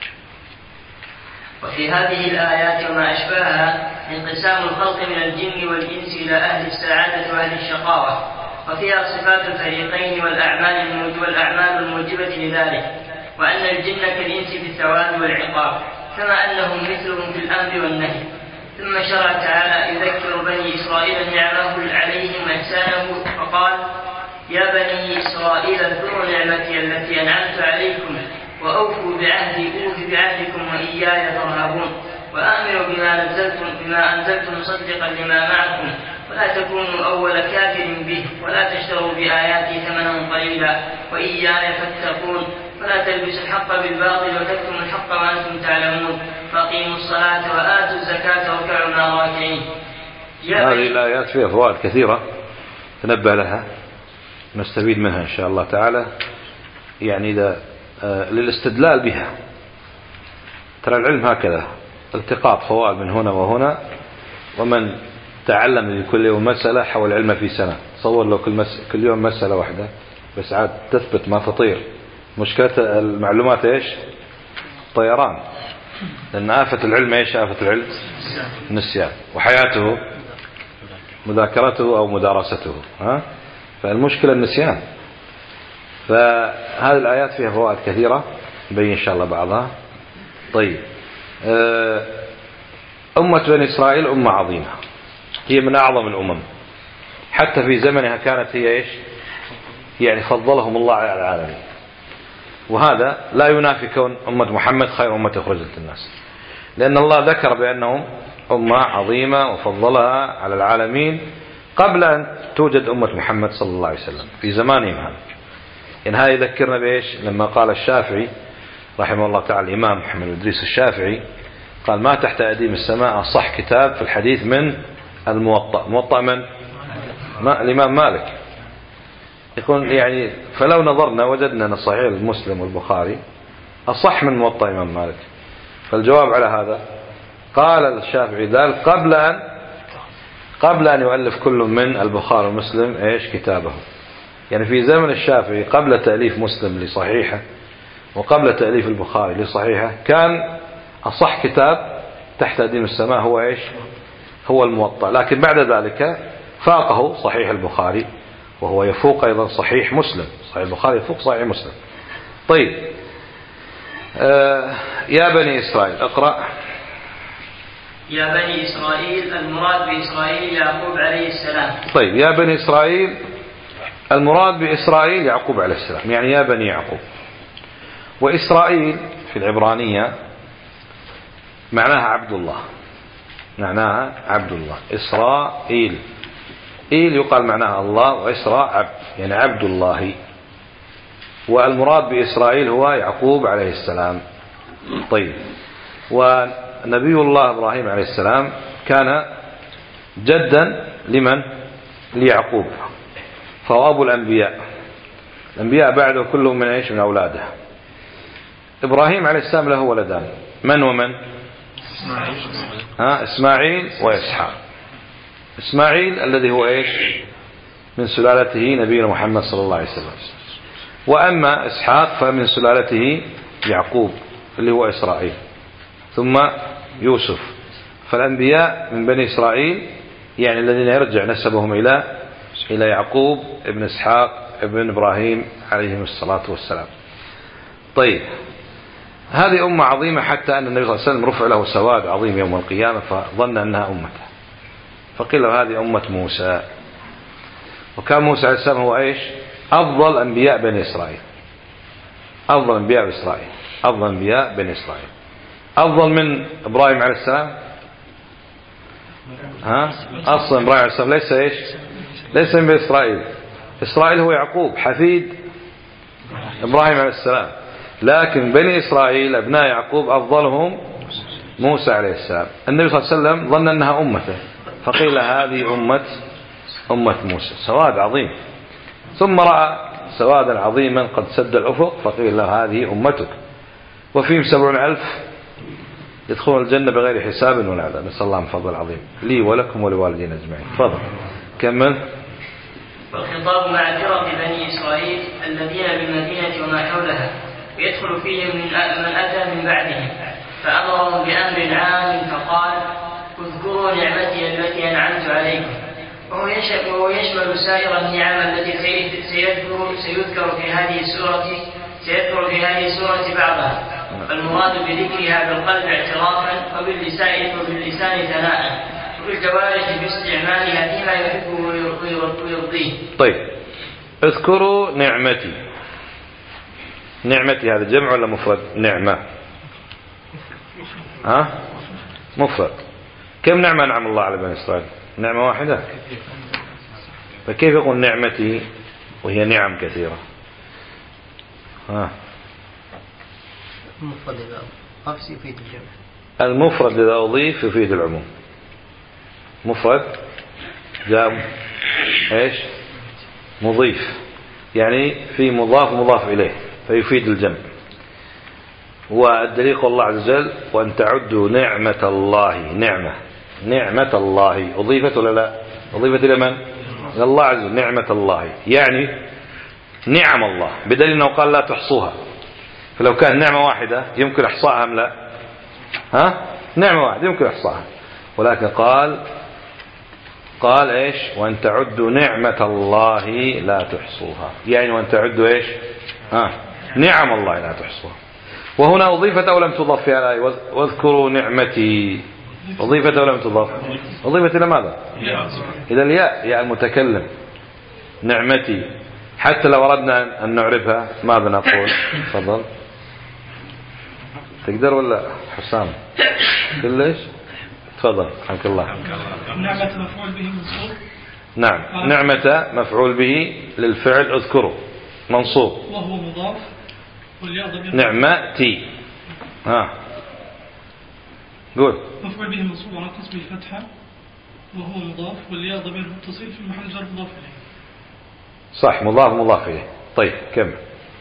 وفي هذه الآيات وما أشباهها انقسام الخلق من الجن والإنس إلى أهل السعادة وأهل الشقاوة، وفيها صفات الفريقين والأعمال الموجبة لذلك، وأن الجن كالإنس في الثواب والعقاب كما أنهم مثلهم في الأمر والنهي. ثم شرع تعالى يذكر بني إسرائيل نعمه عليهم وإحسانه فقال: يا بني إسرائيل اذكروا نعمتي التي أنعمت عليكم وأوفوا بعهدي أوف بعهدكم وإياي ترهبون، وآمنوا بما أنزلت مصدقا لما معكم ولا تكونوا أول كافر به ولا تشتروا بآياتي ثمنا قليلا وإياي فاتقون، ولا تلبسوا الحق بالباطل وتكتموا الحق وأنتم تعلمون، فأقيموا الصلاة وآتوا الزكاة واركعوا مع الراكعين. هذه الآيات فيها فوائد كثيرة تنبه لها نستفيد منها إن شاء الله تعالى، يعني إذا للاستدلال بها. ترى العلم هكذا التقاط فوائد من هنا وهنا، ومن تعلم لكل يوم مسألة حول العلم في سنة. تصور لو كل يوم مسألة واحدة بس عاد تثبت ما تطير. مشكلة المعلومات إيش؟ طيران. لأن آفة العلم إيش؟ آفة العلم النسيان، وحياته مذاكرته أو مدارسته. فالمشكلة النسيان. فهذه الآيات فيها فوائد كثيرة نبين إن شاء الله بعضها. طيب أمة بني إسرائيل أمة عظيمة، هي من أعظم الأمم، حتى في زمنها كانت هي إيش؟ يعني فضلهم الله على العالمين. وهذا لا ينافي كون أمة محمد خير أمة أخرجت للناس، لأن الله ذكر بأنهم أمة عظيمة وفضلها على العالمين قبل أن توجد أمة محمد صلى الله عليه وسلم في زمانهم هذا. إن هذا يذكرنا بإيش؟ لما قال الشافعي رحمه الله تعالى الإمام محمد بن إدريس الشافعي قال: ما تحت أديم السماء أصح كتاب في الحديث من الموطأ. موطأ من؟ الإمام مالك. يقول يعني فلو نظرنا وجدنا أن صحيح المسلم والبخاري أصح من موطأ الإمام مالك. فالجواب على هذا قال الشافعي ذلك قبل أن يؤلف كل من البخاري ومسلم إيش؟ كتابه. يعني في زمن الشافعي قبل تأليف مسلم لصحيحه وقبل تأليف البخاري لصحيحه كان أصح كتاب تحت أديم السماء هو إيش؟ هو الموطأ. لكن بعد ذلك فاقه صحيح البخاري، وهو يفوق أيضا صحيح مسلم. صحيح البخاري يفوق صحيح مسلم. طيب، يا بني إسرائيل اقرأ. يا بني إسرائيل المراد بإسرائيل يعقوب عليه السلام. طيب، يا بني إسرائيل المراد بإسرائيل يعقوب عليه السلام، يعني يا بني يعقوب. وإسرائيل في العبرانية معناها عبد الله، معناها عبد الله. إسرائيل، إيل يقال معناها الله، وإسراء عبد، يعني عبد الله. والمراد بإسرائيل هو يعقوب عليه السلام. طيب، ونبي الله إبراهيم عليه السلام كان جدا لمن؟ ليعقوب، فهو أبو الأنبياء. الأنبياء بعده كلهم من إيش؟ من أولاده. إبراهيم عليه السلام له ولدان، من ومن؟ إسماعيل وإسحاق. إسماعيل الذي هو إيش؟ من سلالته نبينا محمد صلى الله عليه وسلم. وأما إسحاق فمن سلالته يعقوب اللي هو إسرائيل، ثم يوسف. فالأنبياء من بني إسرائيل، يعني الذين يرجع نسبهم إلى يعقوب ابن إسحاق ابن إبراهيم عليهم الصلاة والسلام. طيب، هذه أمة عظيمة حتى أن النبي صلى الله عليه وسلم رفع له سواد عظيم يوم القيامة فظن أنها أمته، فقيل له هذه أمة موسى. وكان موسى عليه السلام هو إيش؟ أفضل أنبياء بني إسرائيل، أفضل أنبياء إسرائيل، أفضل أنبياء بني إسرائيل. أفضل من إبراهيم عليه السلام. أصلا إبراهيم عليه السلام ليس إيش؟ ليس من بني إسرائيل. إسرائيل هو يعقوب حفيد إبراهيم عليه السلام، لكن بني إسرائيل أبناء يعقوب أفضلهم موسى عليه السلام. النبي صلى الله عليه وسلم ظن أنها أمته، فقيل هذه أمة موسى، سواد عظيم. ثم رأى سوادا عظيما قد سد الأفق، فقيل له هذه أمتك. وفيهم 70,000 يدخلون الجنة بغير حساب ولا عذاب. نسأل الله من فضل العظيم لي ولكم ولوالدين أجمعين. تفضل كمل. والخطاب مع فرق بني إسرائيل الذين بالمدينة وما حولها، ويدخل فيهم من أتى من بعدهم، فأمرهم بأمر عام فقال: اذكروا نعمتي التي أنعمت عليكم. وهو يشمل سائر النعم التي سيذكر في هذه السورة بعضها، فالمراد بذكرها بالقلب اعترافا، وباللسان ثناء، وبالجوارح باستعمالها فيما يحبه ويرضيه. طيب، اذكروا نعمتي. نعمتي هذا جمع ولا مفرد؟ نعمة مفرد. كم نعمة أنعم الله على بني إسرائيل؟ نعمة واحدة. فكيف يقول نعمتي وهي نعم كثيرة؟ المفرد إذا أضيف يفيد الجمع. المفرد إذا أضيف يفيد العموم. مفرد جاء إيش؟ مضيف، يعني في مضاف مضاف إليه فيفيد الجمع. والدليل قول الله عز وجل: وأن تعدوا نعمة الله. نعمة الله أضيفت ولا لا؟ أضيفت إلى من؟ إلى الله عز وجل. نعمة الله يعني نعم الله، بدليل أنه قال لا تحصوها. فلو كان نعمة واحدة يمكن إحصاءها أم لا؟ نعمة واحدة يمكن إحصاءها، ولكن قال إيش؟ وأن تعدوا نعمة الله لا تحصوها، يعني وأن تعدوا إيش؟ نعم الله لا تحصوها. وهنا أضيفت أو لم تضاف في الآية؟ واذكروا نعمتي. أضيفت أو لم تضاف؟ أضيفت إلى ماذا؟ إلى الياء، ياء المتكلم. نعمتي. حتى لو أردنا أن نعرفها ماذا نقول؟ تفضل. تقدر ولا حسام؟ كلش؟ تفضل رحمك الله. نعمة مفعول به منصوب. نعم، نعمة مفعول به للفعل اذكروا منصوب، وهو مضاف، والياء ضمير. نعمتي. قول. مفعول به منصوب على قسم الفتحة، وهو مضاف، والياء ضمير متصل في محل جر مضاف إليه. صح، مضاف إليه. طيب كمل.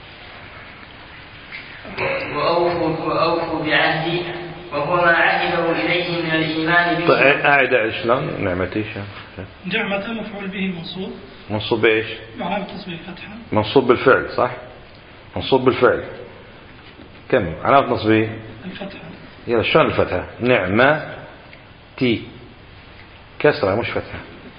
وأوفوا بعهدي، وهو ما عهده إليه من الإيمان به. طيب أعد شلون نعمتي؟ نعمة مفعول به منصوب. منصوب بإيش؟ علامة تصبيح الفتحة. منصوب بالفعل، صح؟ منصوب بالفعل. كم علامة نصبه؟ الفتحة. يلا شلون الفتحة؟ نعمة تي كسرة مش فتحة.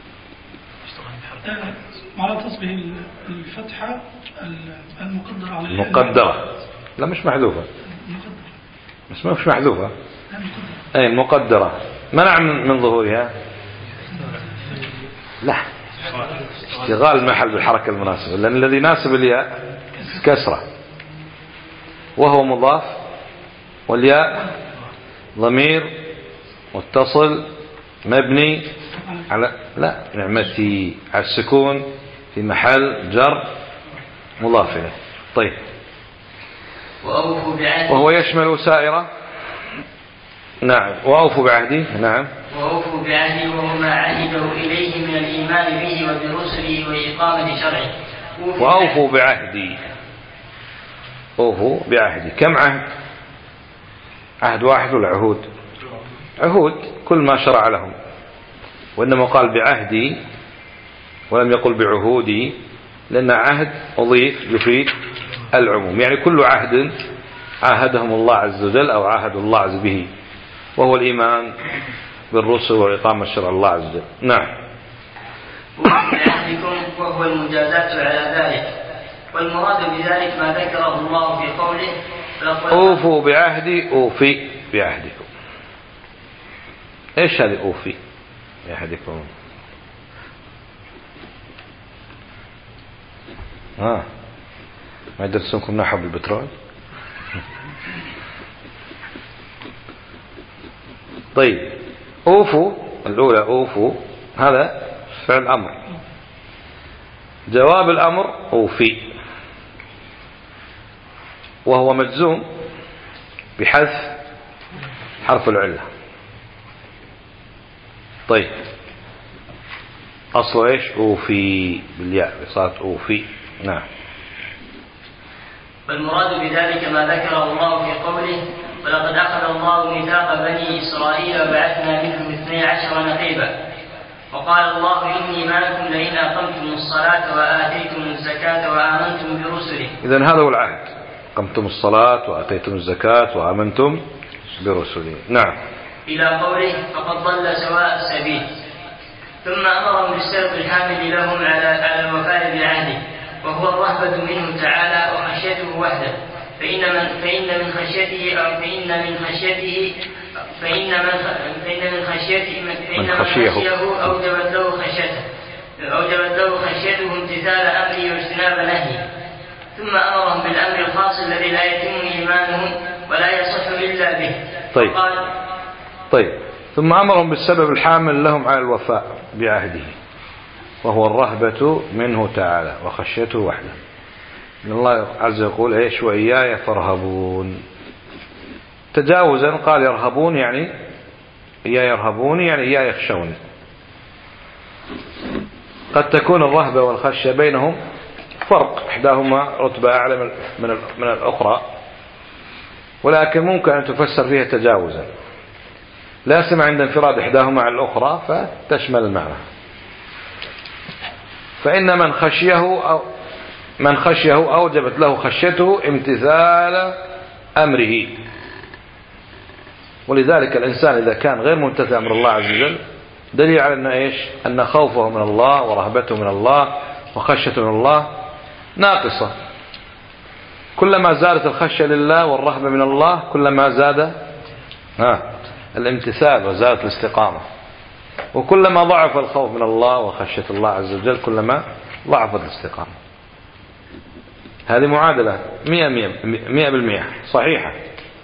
على تصبه الفتحة المقدرة على المقدرة. لا مش محذوفة. بس مش محذوفة. أي المقدرة. منع من ظهورها. لا اشتغال المحل بالحركة المناسبة، لأن الذي يناسب الياء كسرة وهو مضاف، والياء ضمير متصل مبني على لا نعمتي على السكون في محل جر مضاف إليه. طيب وهو يشمل سائرة. نعم وأوفوا بعهدي. نعم وأوفوا بعهدي وهو ما عهده إليه من الإيمان به وبرسله وإقامة شرعه. وأوفوا بعهدي. أوفوا بعهدي. كم عهد؟ عهد واحد ولا عهود؟ عهود كل ما شرع لهم، وإنما قال بعهدي ولم يقل بعهودي، لأن عهد أضيف يفيد العموم، يعني كل عهد عاهدهم الله عز وجل أو عاهد الله عز به، وهو الإيمان بالرسل وإقامة شرع الله عز وجل. نعم بعهدكم وهو المجازات على ذلك، والمراد بذلك ما ذكره الله في قوله أوفوا بعهدي. أوفي بعهدكم. إيش هذه أوفي بعهدكم؟ ما يدرسونكم نحو بالبترول؟ طيب أوفوا الأولى أوفوا هذا فعل أمر، جواب الأمر أوفي، وهو مجزوم بحذف حرف العلة. طيب أصله إيش؟ أوفي بالياء صارت أوفي. نعم والمراد بذلك ما ذكره الله في قوله ولقد أخذ الله ميثاق بني إسرائيل وبعثنا منهم 12 نقيبا، وقال الله إني معكم لئن أقمتم الصلاة وآتيتم الزكاة وآمنتم برسله. إذن هذا هو العهد، قمتم الصلاة وآتيتم الزكاة وآمنتم برسله. نعم إلى قوله فقد ضل سواء السبيل. ثم أمرهم بالسبب الحامل لهم على الوفاء بعهده، وهو الرهبة منه تعالى وخشيته وحده، فإن من خشيته أوجبت له خشيته امتثال أمره واجتناب نهيه. ثم أمرهم بالأمر الخاص الذي لا يتم إيمانهم ولا يصح إلا به. طيب ثم أمرهم بالسبب الحامل لهم على الوفاء بعهده، وهو الرهبة منه تعالى وخشيته وحده. إن الله عز وجل يقول إيش؟ وإياي فارهبون. تجاوزا قال يرهبون يعني إياي يرهبون يعني إياي يخشون. قد تكون الرهبة والخشية بينهم فرق، إحداهما رتبة أعلى من الأخرى، ولكن ممكن أن تفسر فيها تجاوزا، لا سمع عند انفراد إحداهما عن الأخرى فتشمل المعنى. فإن من خشيه أوجبت له خشيته امتثال أمره. ولذلك الإنسان إذا كان غير ممتثل أمر الله عز وجل دليل على أن إيش؟ أن خوفه من الله ورهبته من الله وخشيته من الله ناقصة. كلما زادت الخشية لله والرهبة من الله كلما زاد الامتثال وزادت الاستقامة، وكلما ضعف الخوف من الله وخشية الله عز وجل كلما ضعفت الاستقامة. هذه معادلة 100% صحيحة.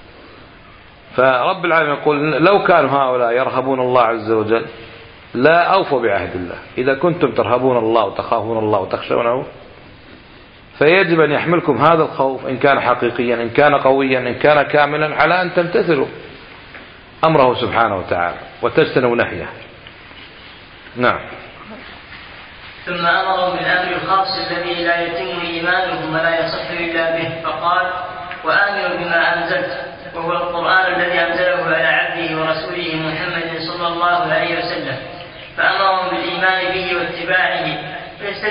فرب العالمين يقول لو كانوا هؤلاء يرهبون الله عز وجل لا أوفوا بعهد الله. إذا كنتم ترهبون الله وتخافون الله وتخشونه فيجب أن يحملكم هذا الخوف إن كان حقيقيا إن كان قويا إن كان كاملا على أن تمتثلوا أمره سبحانه وتعالى وتجتنبوا نهيه. نعم. ثم أمرهم بالأمر الخاص الذي لا يتم إيمانهم ولا يصح إلا به، فقال وآمنوا بما أنزلت، وهو القرآن الذي أنزله على عبده ورسوله محمد صلى الله عليه وسلم. فأمرهم بالإيمان به واتباعه،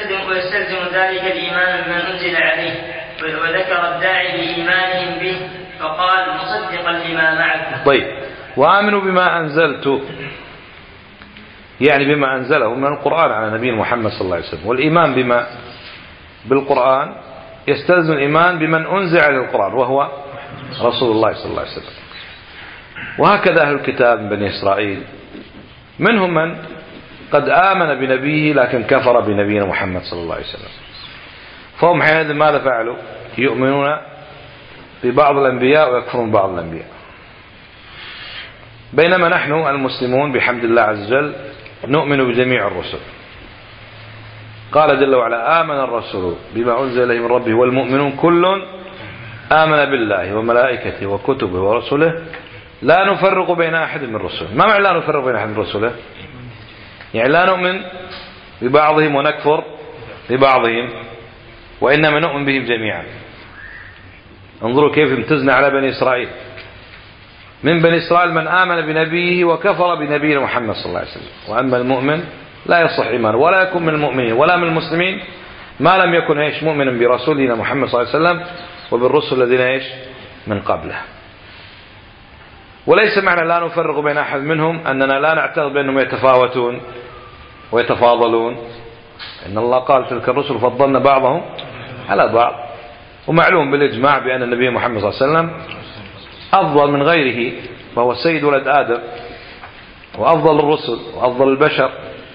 ويستلزم ذلك الإيمان بمن أنزل عليه، وذكر الداعي لإيمانهم به فقال مصدقا لما معكم. طيب، وآمنوا بما أنزلت، يعني بما أنزله من القرآن على نبي محمد صلى الله عليه وسلم. والإيمان بالقرآن يستلزم الإيمان بمن أنزل على القرآن وهو رسول الله صلى الله عليه وسلم. وهكذا أهل الكتاب من بني إسرائيل منهم من قد آمن بنبيه لكن كفر بنبينا محمد صلى الله عليه وسلم، فهم حينئذ ماذا فعلوا؟ يؤمنون ببعض الأنبياء ويكفرون بعض الأنبياء. بينما نحن المسلمون بحمد الله عز وجل نؤمن بجميع الرسل. قال جل وعلا آمن الرسول بما أنزل إليه من ربه والمؤمنون كل آمن بالله وملائكته وكتبه ورسله لا نفرق بين أحد من رسله. ما معنى لا نفرق بين أحد من رسله؟ يعني لا نؤمن ببعضهم ونكفر ببعضهم، وإنما نؤمن بهم جميعا. انظروا كيف امتزنا على بني إسرائيل. من بني إسرائيل من آمن بنبيه وكفر بنبينا محمد صلى الله عليه وسلم، وأما المؤمن لا يصح إيمانه ولا يكون من المؤمنين ولا من المسلمين ما لم يكن مؤمنا برسولنا محمد صلى الله عليه وسلم وبالرسل الذين من قبله. وليس معنى لا نفرق بين أحد منهم أننا لا نعتقد بأنهم يتفاوتون ويتفاضلون. إن الله قال تلك الرسل فضلنا بعضهم على بعض، ومعلوم بالإجماع بأن النبي محمد صلى الله عليه وسلم أفضل من غيره، وهو سيد ولد آدم وأفضل الرسل وأفضل البشر.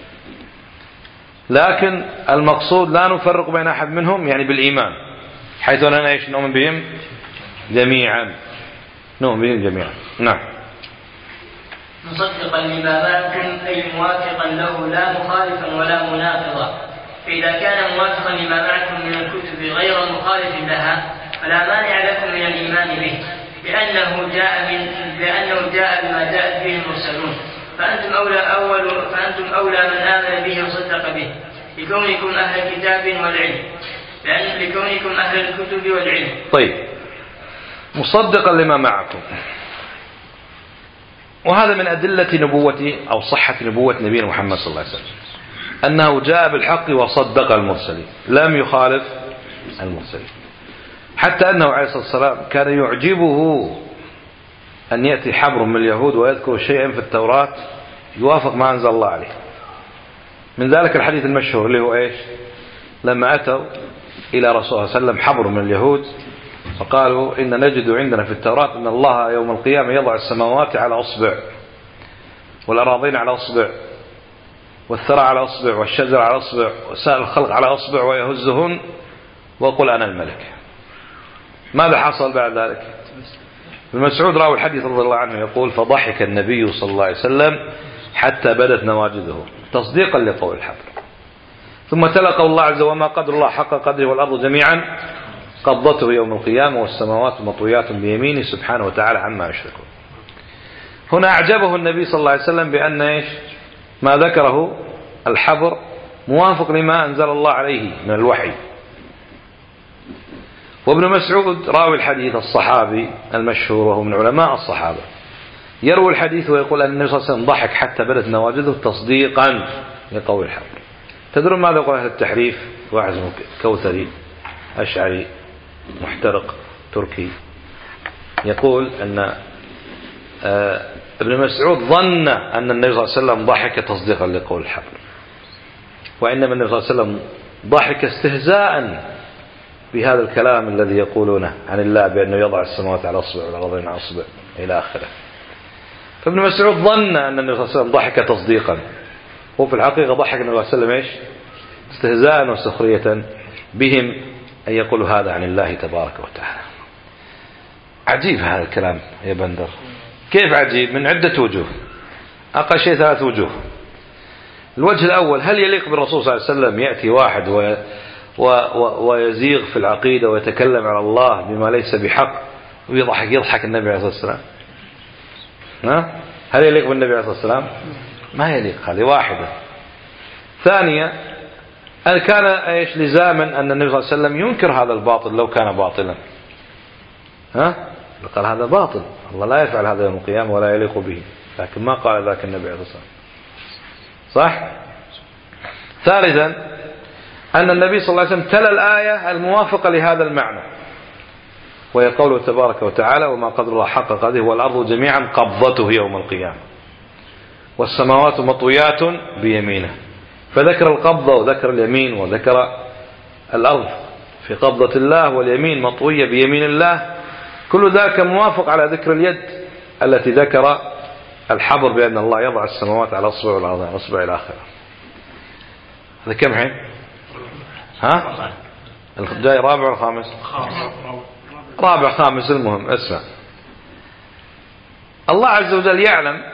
لكن المقصود لا نفرق بين أحد منهم يعني بالإيمان، حيث أننا نؤمن بهم جميعا، نؤمن بهم جميعا. نعم. مصدقا لما معكم أي موافقا له لا مخالفا ولا مناقضا. فإذا كان موافقا لما معكم من الكتب غير مخالف لها فلا مانع لكم من الإيمان به، لأنه جاء بما جاءت به المرسلون، فأنتم أولى من آمن به وصدق به لكونكم أهل كتاب والعلم، لكونكم أهل الكتب والعلم. طيب، مصدقا لما معكم، وهذا من أدلة نبوة أو صحة نبوة نبينا محمد صلى الله عليه وسلم، أنه جاء بالحق وصدق المرسلين، لم يخالف المرسلين. حتى أنه عليه الصلاة والسلام كان يعجبه أن يأتي حبر من اليهود ويذكر شيئا في التوراة يوافق ما أنزل الله عليه. من ذلك الحديث المشهور اللي هو لما أتوا إلى رسول الله صلى الله عليه وسلم حبر من اليهود فقالوا إن نجد عندنا في التوراة أن الله يوم القيامة يضع السماوات على أصبع والأراضين على أصبع والثرى على أصبع والشجر على أصبع وسائر الخلق على أصبع ويهزهن ويقول أنا الملك. ماذا حصل بعد ذلك؟ ابن مسعود راوي الحديث رضي الله عنه يقول فضحك النبي صلى الله عليه وسلم حتى بدت نواجذه تصديقا لقول الحق. ثم تلقى الله عز وما قدر الله حق قدره والأرض جميعا قبضته يوم القيامة والسماوات مطويات بيمينه سبحانه وتعالى عما يشركون. هنا أعجبه النبي صلى الله عليه وسلم بأن ما ذكره الحبر موافق لما أنزل الله عليه من الوحي. وابن مسعود راوي الحديث الصحابي المشهور وهو من علماء الصحابة يروي الحديث ويقول أن النبي صلى الله عليه وسلم ضحك حتى بدت نواجذه تصديقا لقول الحبر. تدرون ماذا يقول أهل التحريف؟ واحد اسمه كوثري أشعري محترق تركي يقول أن ابن مسعود ظن أن النبي صلى الله عليه وسلم ضحك تصديقا لقول الحبر، وإنما النبي صلى الله عليه وسلم ضحك استهزاء بهذا الكلام الذي يقولونه عن الله بأنه يضع السماوات على أصبع والأرضين على أصبع إلى آخره. فابن مسعود ظن أن النبي صلى الله عليه وسلم ضحك تصديقا، وفي الحقيقة ضحك النبي صلى الله عليه وسلم استهزاء وسخرية بهم أن يقولوا هذا عن الله تبارك وتعالى. عجيب هذا الكلام يا بندر. كيف عجيب؟ من عدة وجوه، أقل شيء 3 وجوه. الوجه الأول، هل يليق بالرسول صلى الله عليه وسلم يأتي واحد ويزيغ في العقيدة ويتكلم على الله بما ليس بحق ويضحك النبي عليه الصلاة والسلام؟ هل يليق بالنبي عليه الصلاة والسلام؟ ما يليق. هذه واحدة. ثانية، هل كان لزاما أن النبي صلى الله عليه وسلم ينكر هذا الباطل لو كان باطلا؟ قال هذا باطل، الله لا يفعل هذا يوم القيامة ولا يليق به، لكن ما قال ذاك النبي عليه الصلاة والسلام. صح؟ ثالثا، أن النبي صلى الله عليه وسلم تلا الآية الموافقة لهذا المعنى وهي قوله تبارك وتعالى وما قدر الله حق قدره والأرض جميعا قبضته يوم القيامة والسماوات مطويات بيمينه. فذكر القبضة وذكر اليمين وذكر الأرض في قبضة الله واليمين مطوية بيمين الله، كل ذلك موافق على ذكر اليد التي ذكر الحبر بأن الله يضع السماوات على أصبع والأرض على أصبع إلى آخره. هذا كم حين؟ ها؟ الجاي رابع وخامس؟ رابع خامس. المهم اسمع، الله عز وجل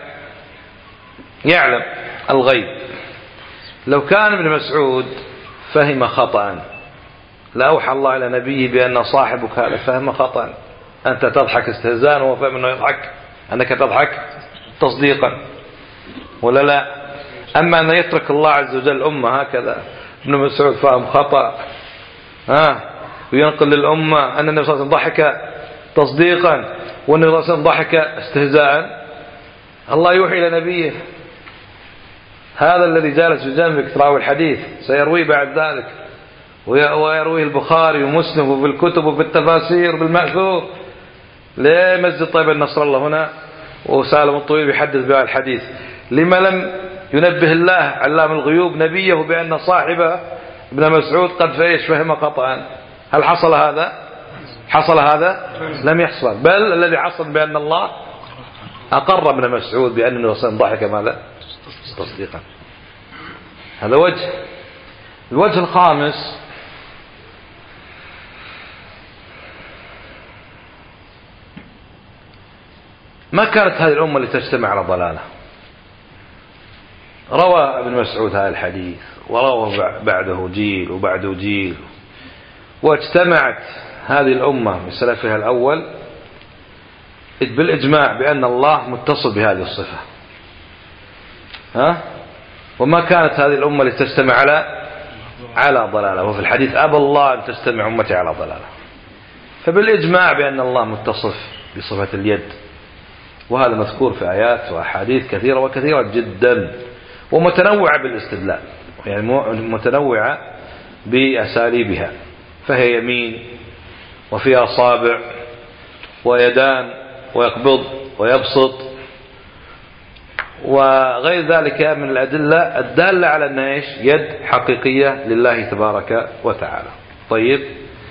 يعلم الغيب. لو كان ابن مسعود فهم خطأ لأوحى الله إلى نبيه بأن صاحبك هذا فهم خطأ، أنت تضحك استهزاء وهو فهم أنه يضحك، أنك تضحك تصديقا ولا لا؟ أما أن يترك الله عز وجل الأمة هكذا، ابن مسعود فهم خطأ وينقل للأمة أن النبي صلى الله عليه وسلم ضحك تصديقا والنبي صلى الله عليه وسلم ضحك استهزاء. الله يوحي إلى نبيه هذا الذي جالس بجنبك تراوي الحديث سيرويه بعد ذلك، ويرويه البخاري ومسلم وفي الكتب وفي التفاسير بالمأثور. ليه مسجد طيب النصر الله هنا وسالم الطويل بيحدث بها الحديث؟ لما لم ينبه الله علام الغيوب نبيه بأن صاحبه ابن مسعود قد فهم خطأ؟ هل حصل هذا؟ حصل هذا؟ لم يحصل. بل الذي حصل بأن الله أقر ابن مسعود بأن النبي صلى الله عليه وسلم ضحك ماذا؟ تصديقا. هذا وجه. الوجه الخامس ما كانت هذه الأمة لتجتمع على ضلالة. روى ابن مسعود هذا الحديث وروى بعده جيل وبعده جيل، واجتمعت هذه الأمة بسلفها الأول بالإجماع بأن الله متصل بهذه الصفة. وما كانت هذه الأمة لتجتمع على ضلالة. وفي الحديث أبى الله أن تجتمع أمتي على ضلالة. فبالإجماع بأن الله متصف بصفة اليد، وهذا مذكور في آيات وأحاديث كثيرة وكثيرة جدا ومتنوعة بالاستدلال، يعني متنوعة بأساليبها. فهي يمين وفيها أصابع ويدان ويقبض ويبسط وغير ذلك من الأدلة الدالة على أنها يد حقيقية لله تبارك وتعالى. طيب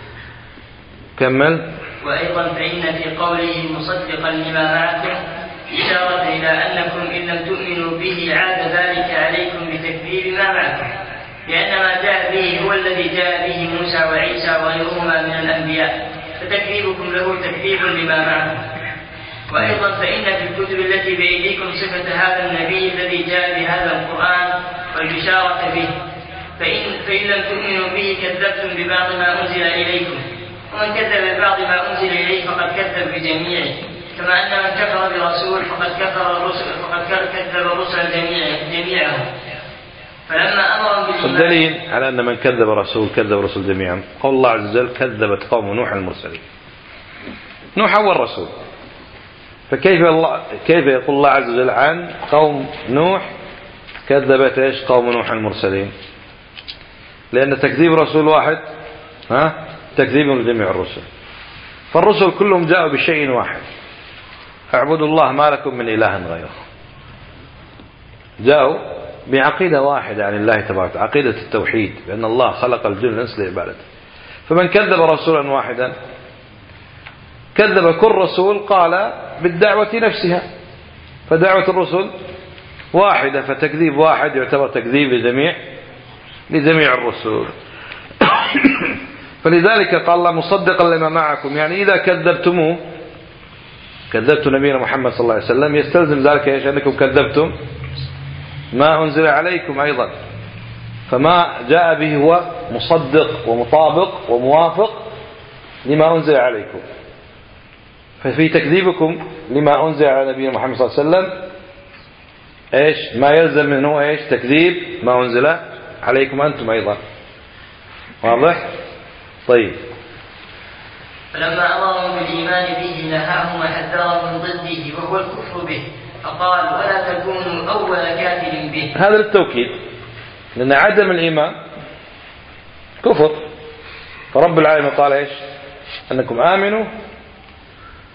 كمل. وأيضا فإن في قوله مصدقا لما معكم إشارة إلى أنكم إن لم تؤمنوا به عاد ذلك عليكم بتكذيب ما معكم، لأن ما جاء به هو الذي جاء به موسى وعيسى وغيرهما من الأنبياء، فتكذيبكم له تكذيب لما معكم. وأيضا فإن في الكتب التي بأيديكم صفة هذا النبي الذي جاء بهذا القرآن والبشارة به، فإن لم تؤمنوا به كذبتم ببعض ما أنزل إليكم، ومن كذب ببعض ما أنزل إليه فقد كذب بجميعه، كما أن من كفر برسول فقد كذب الرسل جميعهم. فلما أمرهم بالإيمان. الدليل على أن من كذب رسول كذب رسل جميعا قول الله عز وجل كذبت قوم نوح المرسلين. نوح أول رسول، فكيف يقول الله عز وجل عن قوم نوح كذبت قوم نوح المرسلين؟ لأن تكذيب رسول واحد تكذيب لجميع الرسل. فالرسل كلهم جاءوا بشيء واحد، اعبدوا الله ما لكم من إله غيره. جاءوا بعقيدة واحدة عن الله تبارك وتعالى، عقيدة التوحيد، بأن الله خلق الجن والإنس لعبادته. فمن كذب رسولا واحدا كذب كل رسول قال بالدعوة نفسها، فدعوة الرسل واحدة، فتكذيب واحد يعتبر تكذيب لجميع الرسل. فلذلك قال الله مصدقا لما معكم، يعني إذا كذبتم نبينا محمد صلى الله عليه وسلم يستلزم ذلك أنكم كذبتم ما أنزل عليكم أيضا. فما جاء به هو مصدق ومطابق وموافق لما أنزل عليكم. ففي تكذيبكم لما أنزل على نبينا محمد صلى الله عليه وسلم ما يلزم منه تكذيب ما أنزل عليكم أنتم أيضا. واضح؟ طيب. فلما أمرهم بالإيمان به نهاهم وحذرهم من ضده وهو الكفر به، فقال ولا تكونوا أول كافر به. هذا للتوكيد، لأن عدم الإيمان كفر. فرب العالمين قال أنكم آمنوا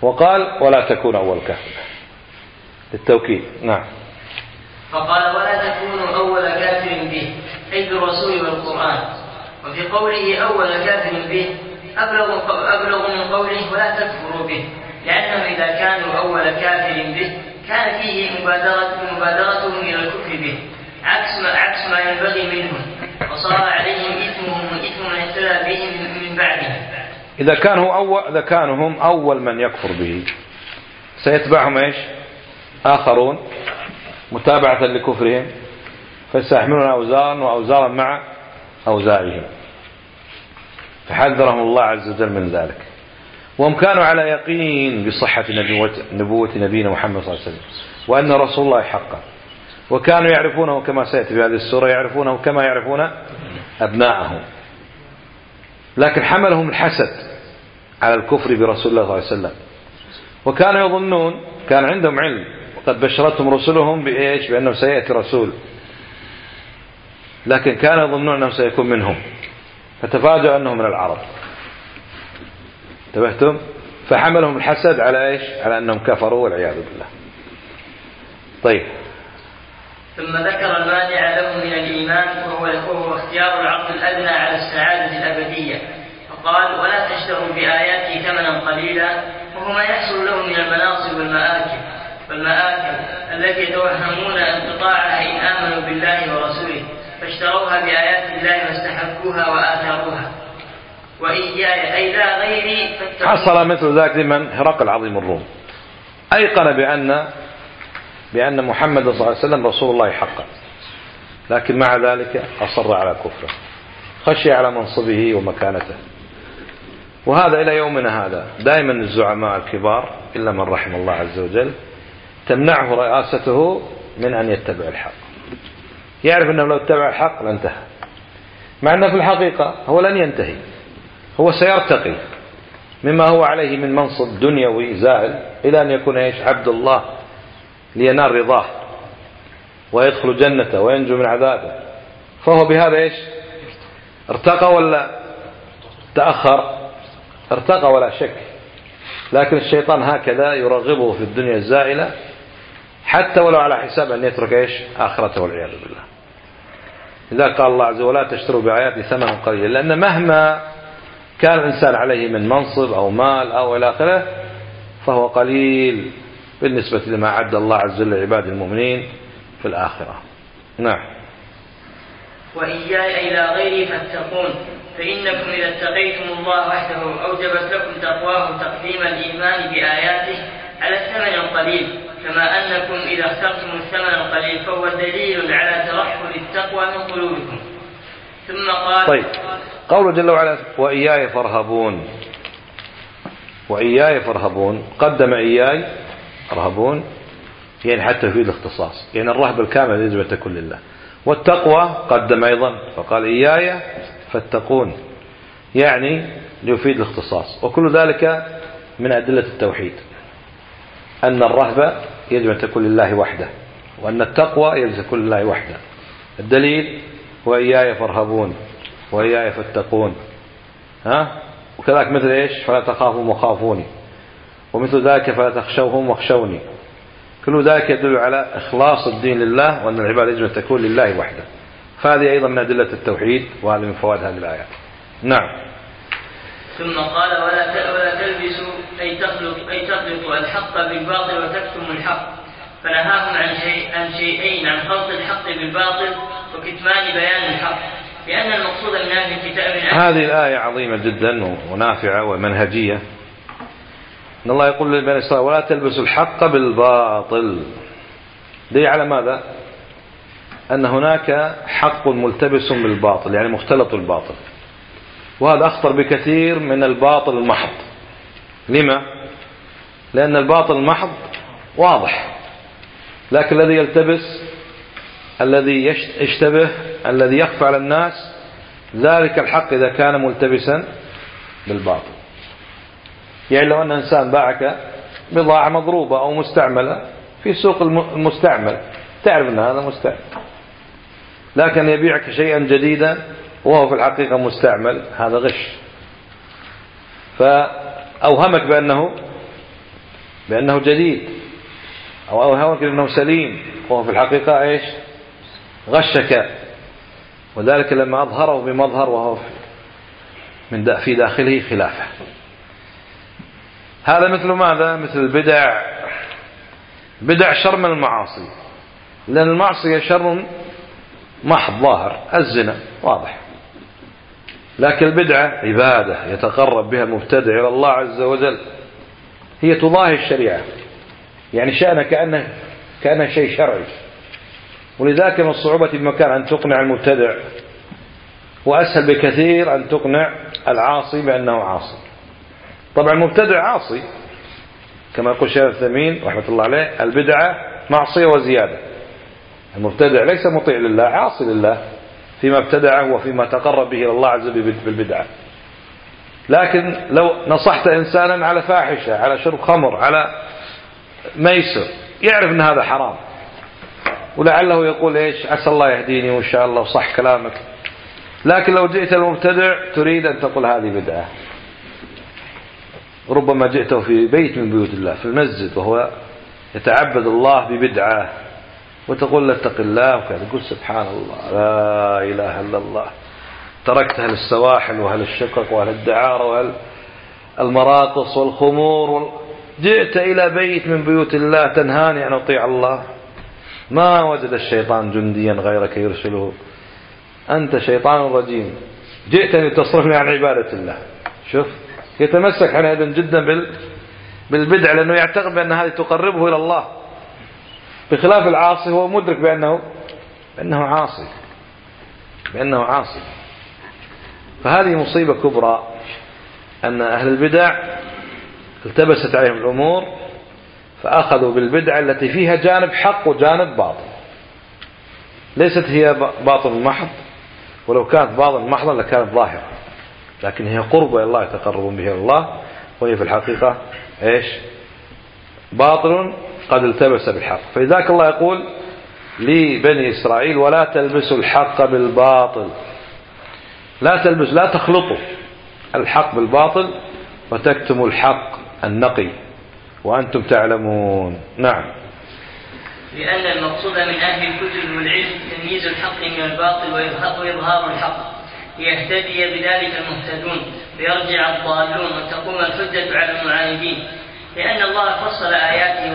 وقال ولا تكون أول كافر للتوكيد. نعم. فقال ولا تكونوا أول كافر به أي بالرسول والقرآن. وفي قوله أول كافر به أبلغ من قوله ولا تكفروا به، لأنهم إذا كانوا أول كافر به كان فيه مبادرتهم إلى الكفر به عكس ما ينبغي منهم، وصار عليهم إثمهم وإثم من اهتدى بهم من بعدهم. إذا كانوا هم أول من يكفر به سيتبعهم إيش؟ آخرون متابعة لكفرهم، فسيحملون أوزارا وأوزارا مع أوزارهم، فحذرهم الله عز وجل من ذلك. وهم كانوا على يقين بصحة نبوة نبينا محمد صلى الله عليه وسلم وأن رسول الله حقا، وكانوا يعرفونه كما سيأتي في هذه السورة، يعرفونه كما يعرفون أبناءهم، لكن حملهم الحسد على الكفر برسول الله صلى الله عليه وسلم، وكانوا يظنون، كان عندهم علم وقد بشرتهم رسلهم بإيش؟ بأنه سيأتي رسول، لكن كانوا يظنون أنه سيكون منهم، فتفاجأوا أنه من العرب. انتبهتم؟ فحملهم الحسد على إيش؟ على أنهم كفروا والعياذ بالله. طيب. ثم ذكر المانع لهم من الإيمان وهو اختيار العقل الأدنى على السعادة الأبدية، فقال ولا تشتروا بآياتي ثمنا قليلا، وهو ما يحصل لهم من المناصب والمآكل التي يتوهمون انقطاعها إن آمنوا بالله ورسوله، فاشتروها بآيات الله واستحبوها وآثروها. وإياي أي لا غيري حصل مثل ذلك لمن؟ هرقل عظيم الروم، أيقن بأن محمد صلى الله عليه وسلم رسول الله حقا، لكن مع ذلك أصر على كفره، خشي على منصبه ومكانته. وهذا إلى يومنا هذا دائما الزعماء الكبار إلا من رحم الله عز وجل تمنعه رئاسته من أن يتبع الحق، يعرف أنه لو اتبع الحق لانتهى، مع أنه في الحقيقة هو لن ينتهي، هو سيرتقي مما هو عليه من منصب دنيوي زائل إلى أن يكون إيش؟ عبد الله لينال رضاه ويدخل جنته وينجو من عذابه، فهو بهذا إيش؟ ارتقى ولا تأخر؟ ارتقى ولا شك، لكن الشيطان هكذا يرغبه في الدنيا الزائلة حتى ولو على حساب أن يترك إيش؟ آخرته والعياذ بالله. إذا قال الله عز وجل ولا تشتروا بآياتي ثمنا قليلا، لأن مهما كان الإنسان عليه من منصب أو مال أو إلى آخره فهو قليل بالنسبة لما أعد الله عز وجل لعباد المؤمنين في الآخرة. نعم. وإياي أي لا غيري فاتقون، فإنكم إذا اتقيتم الله وحده أوجبت لكم تقواه تقديم الإيمان بآياته على الثمن القليل، كما أنكم إذا اخترتم الثمن القليل فهو دليل على ترحل التقوى من قلوبكم. ثم قال طيب، قوله جل وعلا وإياي فارهبون، وإياي فارهبون، قدم إياي ارهبون يعني حتى يفيد الاختصاص، يعني الرهب الكامل يجب أن تكون لله. والتقوى قدم أيضا فقال إياي فاتقون، يعني ليفيد الاختصاص. وكل ذلك من أدلة التوحيد، أن الرهبة يجب أن تكون لله وحده، وأن التقوى يجب أن تكون لله وحده. الدليل وإياي فارهبون وإياي فاتقون، وكذلك مثل إيش؟ فلا تخافوا مخافوني، ومثل ذلك فلا تخشوهم واخشوني. كل ذلك يدل على إخلاص الدين لله، وأن العبادة يجب أن تكون لله وحده، فهذه أيضا من أدلة التوحيد، وهذا من فوائد هذه الآيات. نعم. ثم قال ولا تلبسوا أي تخلطوا الحق بالباطل وتكتموا الحق، فنهاهم عن شيئين: عن خلط الحق بالباطل وكتمان بيان الحق، لأن المقصود من أهل الكتاب هذه الآية عظيمة جدا ونافعة ومنهجية. إن الله يقول لبني إسرائيل ولا تلبسوا الحق بالباطل، دي على ماذا؟ أن هناك حق ملتبس بالباطل، يعني مختلط الباطل، وهذا أخطر بكثير من الباطل المحض. لما؟ لأن الباطل المحض واضح، لكن الذي يلتبس، الذي يشتبه، الذي يخفى على الناس، ذلك الحق إذا كان ملتبسا بالباطل. يعني لو أن إنسان باعك بضاعة مضروبة أو مستعملة في سوق المستعمل، تعرف أن هذا مستعمل، لكن يبيعك شيئا جديدا وهو في الحقيقة مستعمل، هذا غش. فأوهمك بأنه بأنه جديد أو أوهمك بأنه سليم، وهو في الحقيقة إيش؟ غشك، وذلك لما أظهره بمظهر وهو في داخله خلافه. هذا مثل ماذا؟ مثل البدع. بدع شر من المعاصي، لأن المعصية شر محض ظاهر، الزنا واضح، لكن البدعة عبادة يتقرب بها المبتدع إلى الله عز وجل، هي تضاهي الشريعة، يعني شأنها كأنها شيء شرعي. ولذلك من الصعوبة بمكان أن تقنع المبتدع، وأسهل بكثير أن تقنع العاصي بأنه عاصي. طبعا المبتدع عاصي كما يقول الشيخ الثمين رحمة الله عليه، البدعة معصية وزيادة. المبتدع ليس مطيع لله، عاصي لله فيما ابتدعه وفيما تقرب به إلى الله عز وجل بالبدعة. لكن لو نصحت إنسانا على فاحشة، على شرب خمر، على ميسر، يعرف أن هذا حرام، ولعله يقول إيش؟ عسى الله يهديني وإن شاء الله صح كلامك. لكن لو جئت المبتدع تريد أن تقول هذه بدعة، ربما جئته في بيت من بيوت الله في المسجد وهو يتعبد الله ببدعة، وتقول له اتق الله وكذا، يقول سبحان الله لا إله إلا الله، تركت أهل السواحل وأهل الشقق وأهل الدعارة وأهل المراقص والخمور، جئت إلى بيت من بيوت الله تنهاني أن أطيع الله. ما وجد الشيطان جنديا غيرك يرسله، أنت شيطان رجيم، جئت لتصرفني عن عبادة الله. شوف يتمسك حينئذ جدا بالبدع، لأنه يعتقد بأن هذه تقربه إلى الله، بخلاف العاصي هو مدرك بأنه عاصي. فهذه مصيبة كبرى، أن أهل البدع التبست عليهم الأمور فأخذوا بالبدع التي فيها جانب حق وجانب باطل، ليست هي باطل محض، ولو كانت باطل محضا لكانت ظاهرة، لكن هي قرب إلى الله يتقربون به إلى الله، وهي في الحقيقة إيش؟ باطل قد التبس بالحق. فلذلك الله يقول لبني إسرائيل ولا تلبسوا الحق بالباطل، لا تخلطوا الحق بالباطل وتكتموا الحق النقي وأنتم تعلمون. نعم. لأن المقصود من أهل الكتب والعلم تمييز الحق من الباطل وإظهار الحق ليهتدي بذلك المهتدون ويرجع الضالون وتقوم الحجة على المعاندين، لأن الله فصل آياته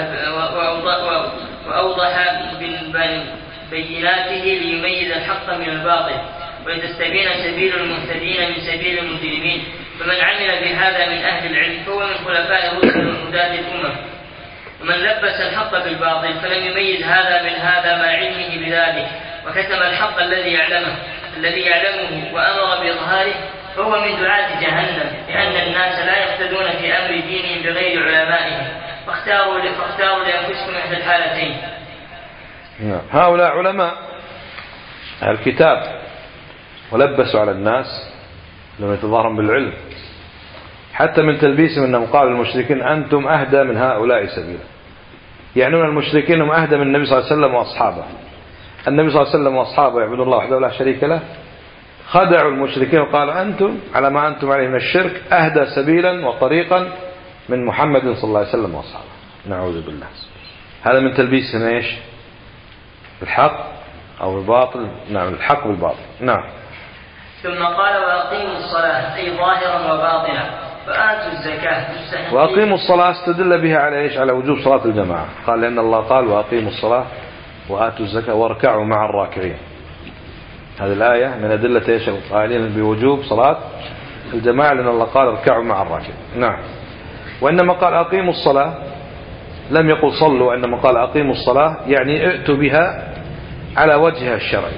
وأوضح بيناته ليميز الحق من الباطل ولتستبين سبيل المهتدين من سبيل المجرمين. فمن عمل بهذا من أهل العلم فهو من خلفاء الرسل وهداة الأمم، ومن لبس الحق بالباطل فلم يميز هذا من هذا مع علمه بذلك، وكتم الحق الذي يعلمه وأمر بإظهاره، فهو من دعاة جهنم، لأن الناس لا يقتدون في أمر دينهم بغير علمائهم، فاختاروا لأنفسهم إحدى الحالتين. هؤلاء علماء أهل الكتاب ولبسوا على الناس لم يتظاهروا بالعلم، حتى من تلبيسهم أنهم قالوا المشركين أنتم أهدى من هؤلاء سبيلا، يعنون المشركين هم أهدى من النبي صلى الله عليه وسلم وأصحابه. النبي صلى الله عليه وسلم وأصحابه يعبدون الله وحده لا شريك له، خدعوا المشركين وقالوا أنتم على ما أنتم عليه من الشرك أهدى سبيلا وطريقا من محمد صلى الله عليه وسلم وأصحابه. نعوذ بالله. هذا من تلبيسهم إيش؟ الحق أو الباطل. نعم، الحق بالباطل. نعم. ثم قال وأقيموا الصلاة أي ظاهرا وباطنا وآتوا الزكاة. وأقيموا الصلاة استدل بها على إيش؟ على وجوب صلاة الجماعة، قال لأن الله قال وأقيموا الصلاة وآتوا الزكاة واركعوا مع الراكعين. هذه الآية من أدلة إيش؟ القائلين بوجوب صلاة الجماعة، لأن الله قال اركعوا مع الراكعين. نعم. وإنما قال أقيموا الصلاة لم يقل صلوا، وإنما قال أقيموا الصلاة يعني ائتوا بها على وجهها الشرعي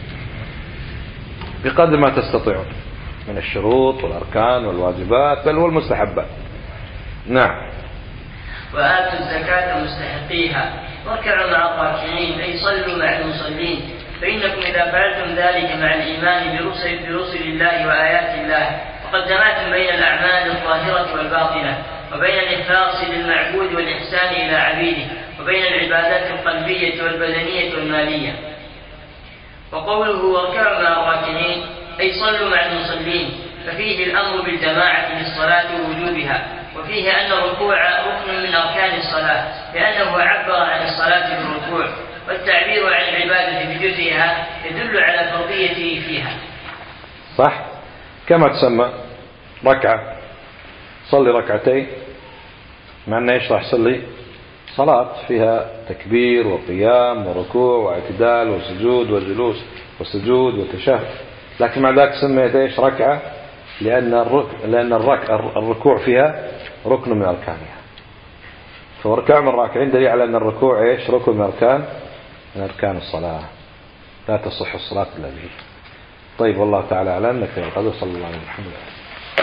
بقدر ما تستطيعون من الشروط والأركان والواجبات بل والمستحبات. نعم. وآتوا الزكاة مستحقيها واركعوا مع الراكعين أي صلوا مع المصلين، فإنكم إذا فعلتم ذلك مع الإيمان برسل الله وآيات الله فقد جمعتم بين الأعمال الظاهرة والباطنة، وبين الإخلاص للمعبود والإحسان إلى عبيده، وبين العبادات القلبية والبدنية والمالية. وقوله واركعوا مع الراكعين أي صلوا مع المصلين، ففيه الأمر بالجماعة للصلاة ووجوبها، وفيه أن الركوع ركن من أركان الصلاة لأنه عبر عن الصلاة بالركوع، والتعبير عن العبادة بجزئها يدل على فرضيته فيها. صح؟ كما تسمى ركعة، صلي ركعتين، مع أنه إيش راح يصلي؟ صلاة فيها تكبير وقيام وركوع واعتدال وسجود وجلوس وسجود وتشهد، لكن مع ذلك سميت إيش؟ ركعة، لأن الركوع فيها ركن من أركانها. فركع من راكعين دليل على أن الركوع إيش؟ ركن من أركان الصلاة، لا تصح الصلاة إلا به. طيب، والله تعالى أعلم. نكتفي بهذا. صلى الله عليه وسلم.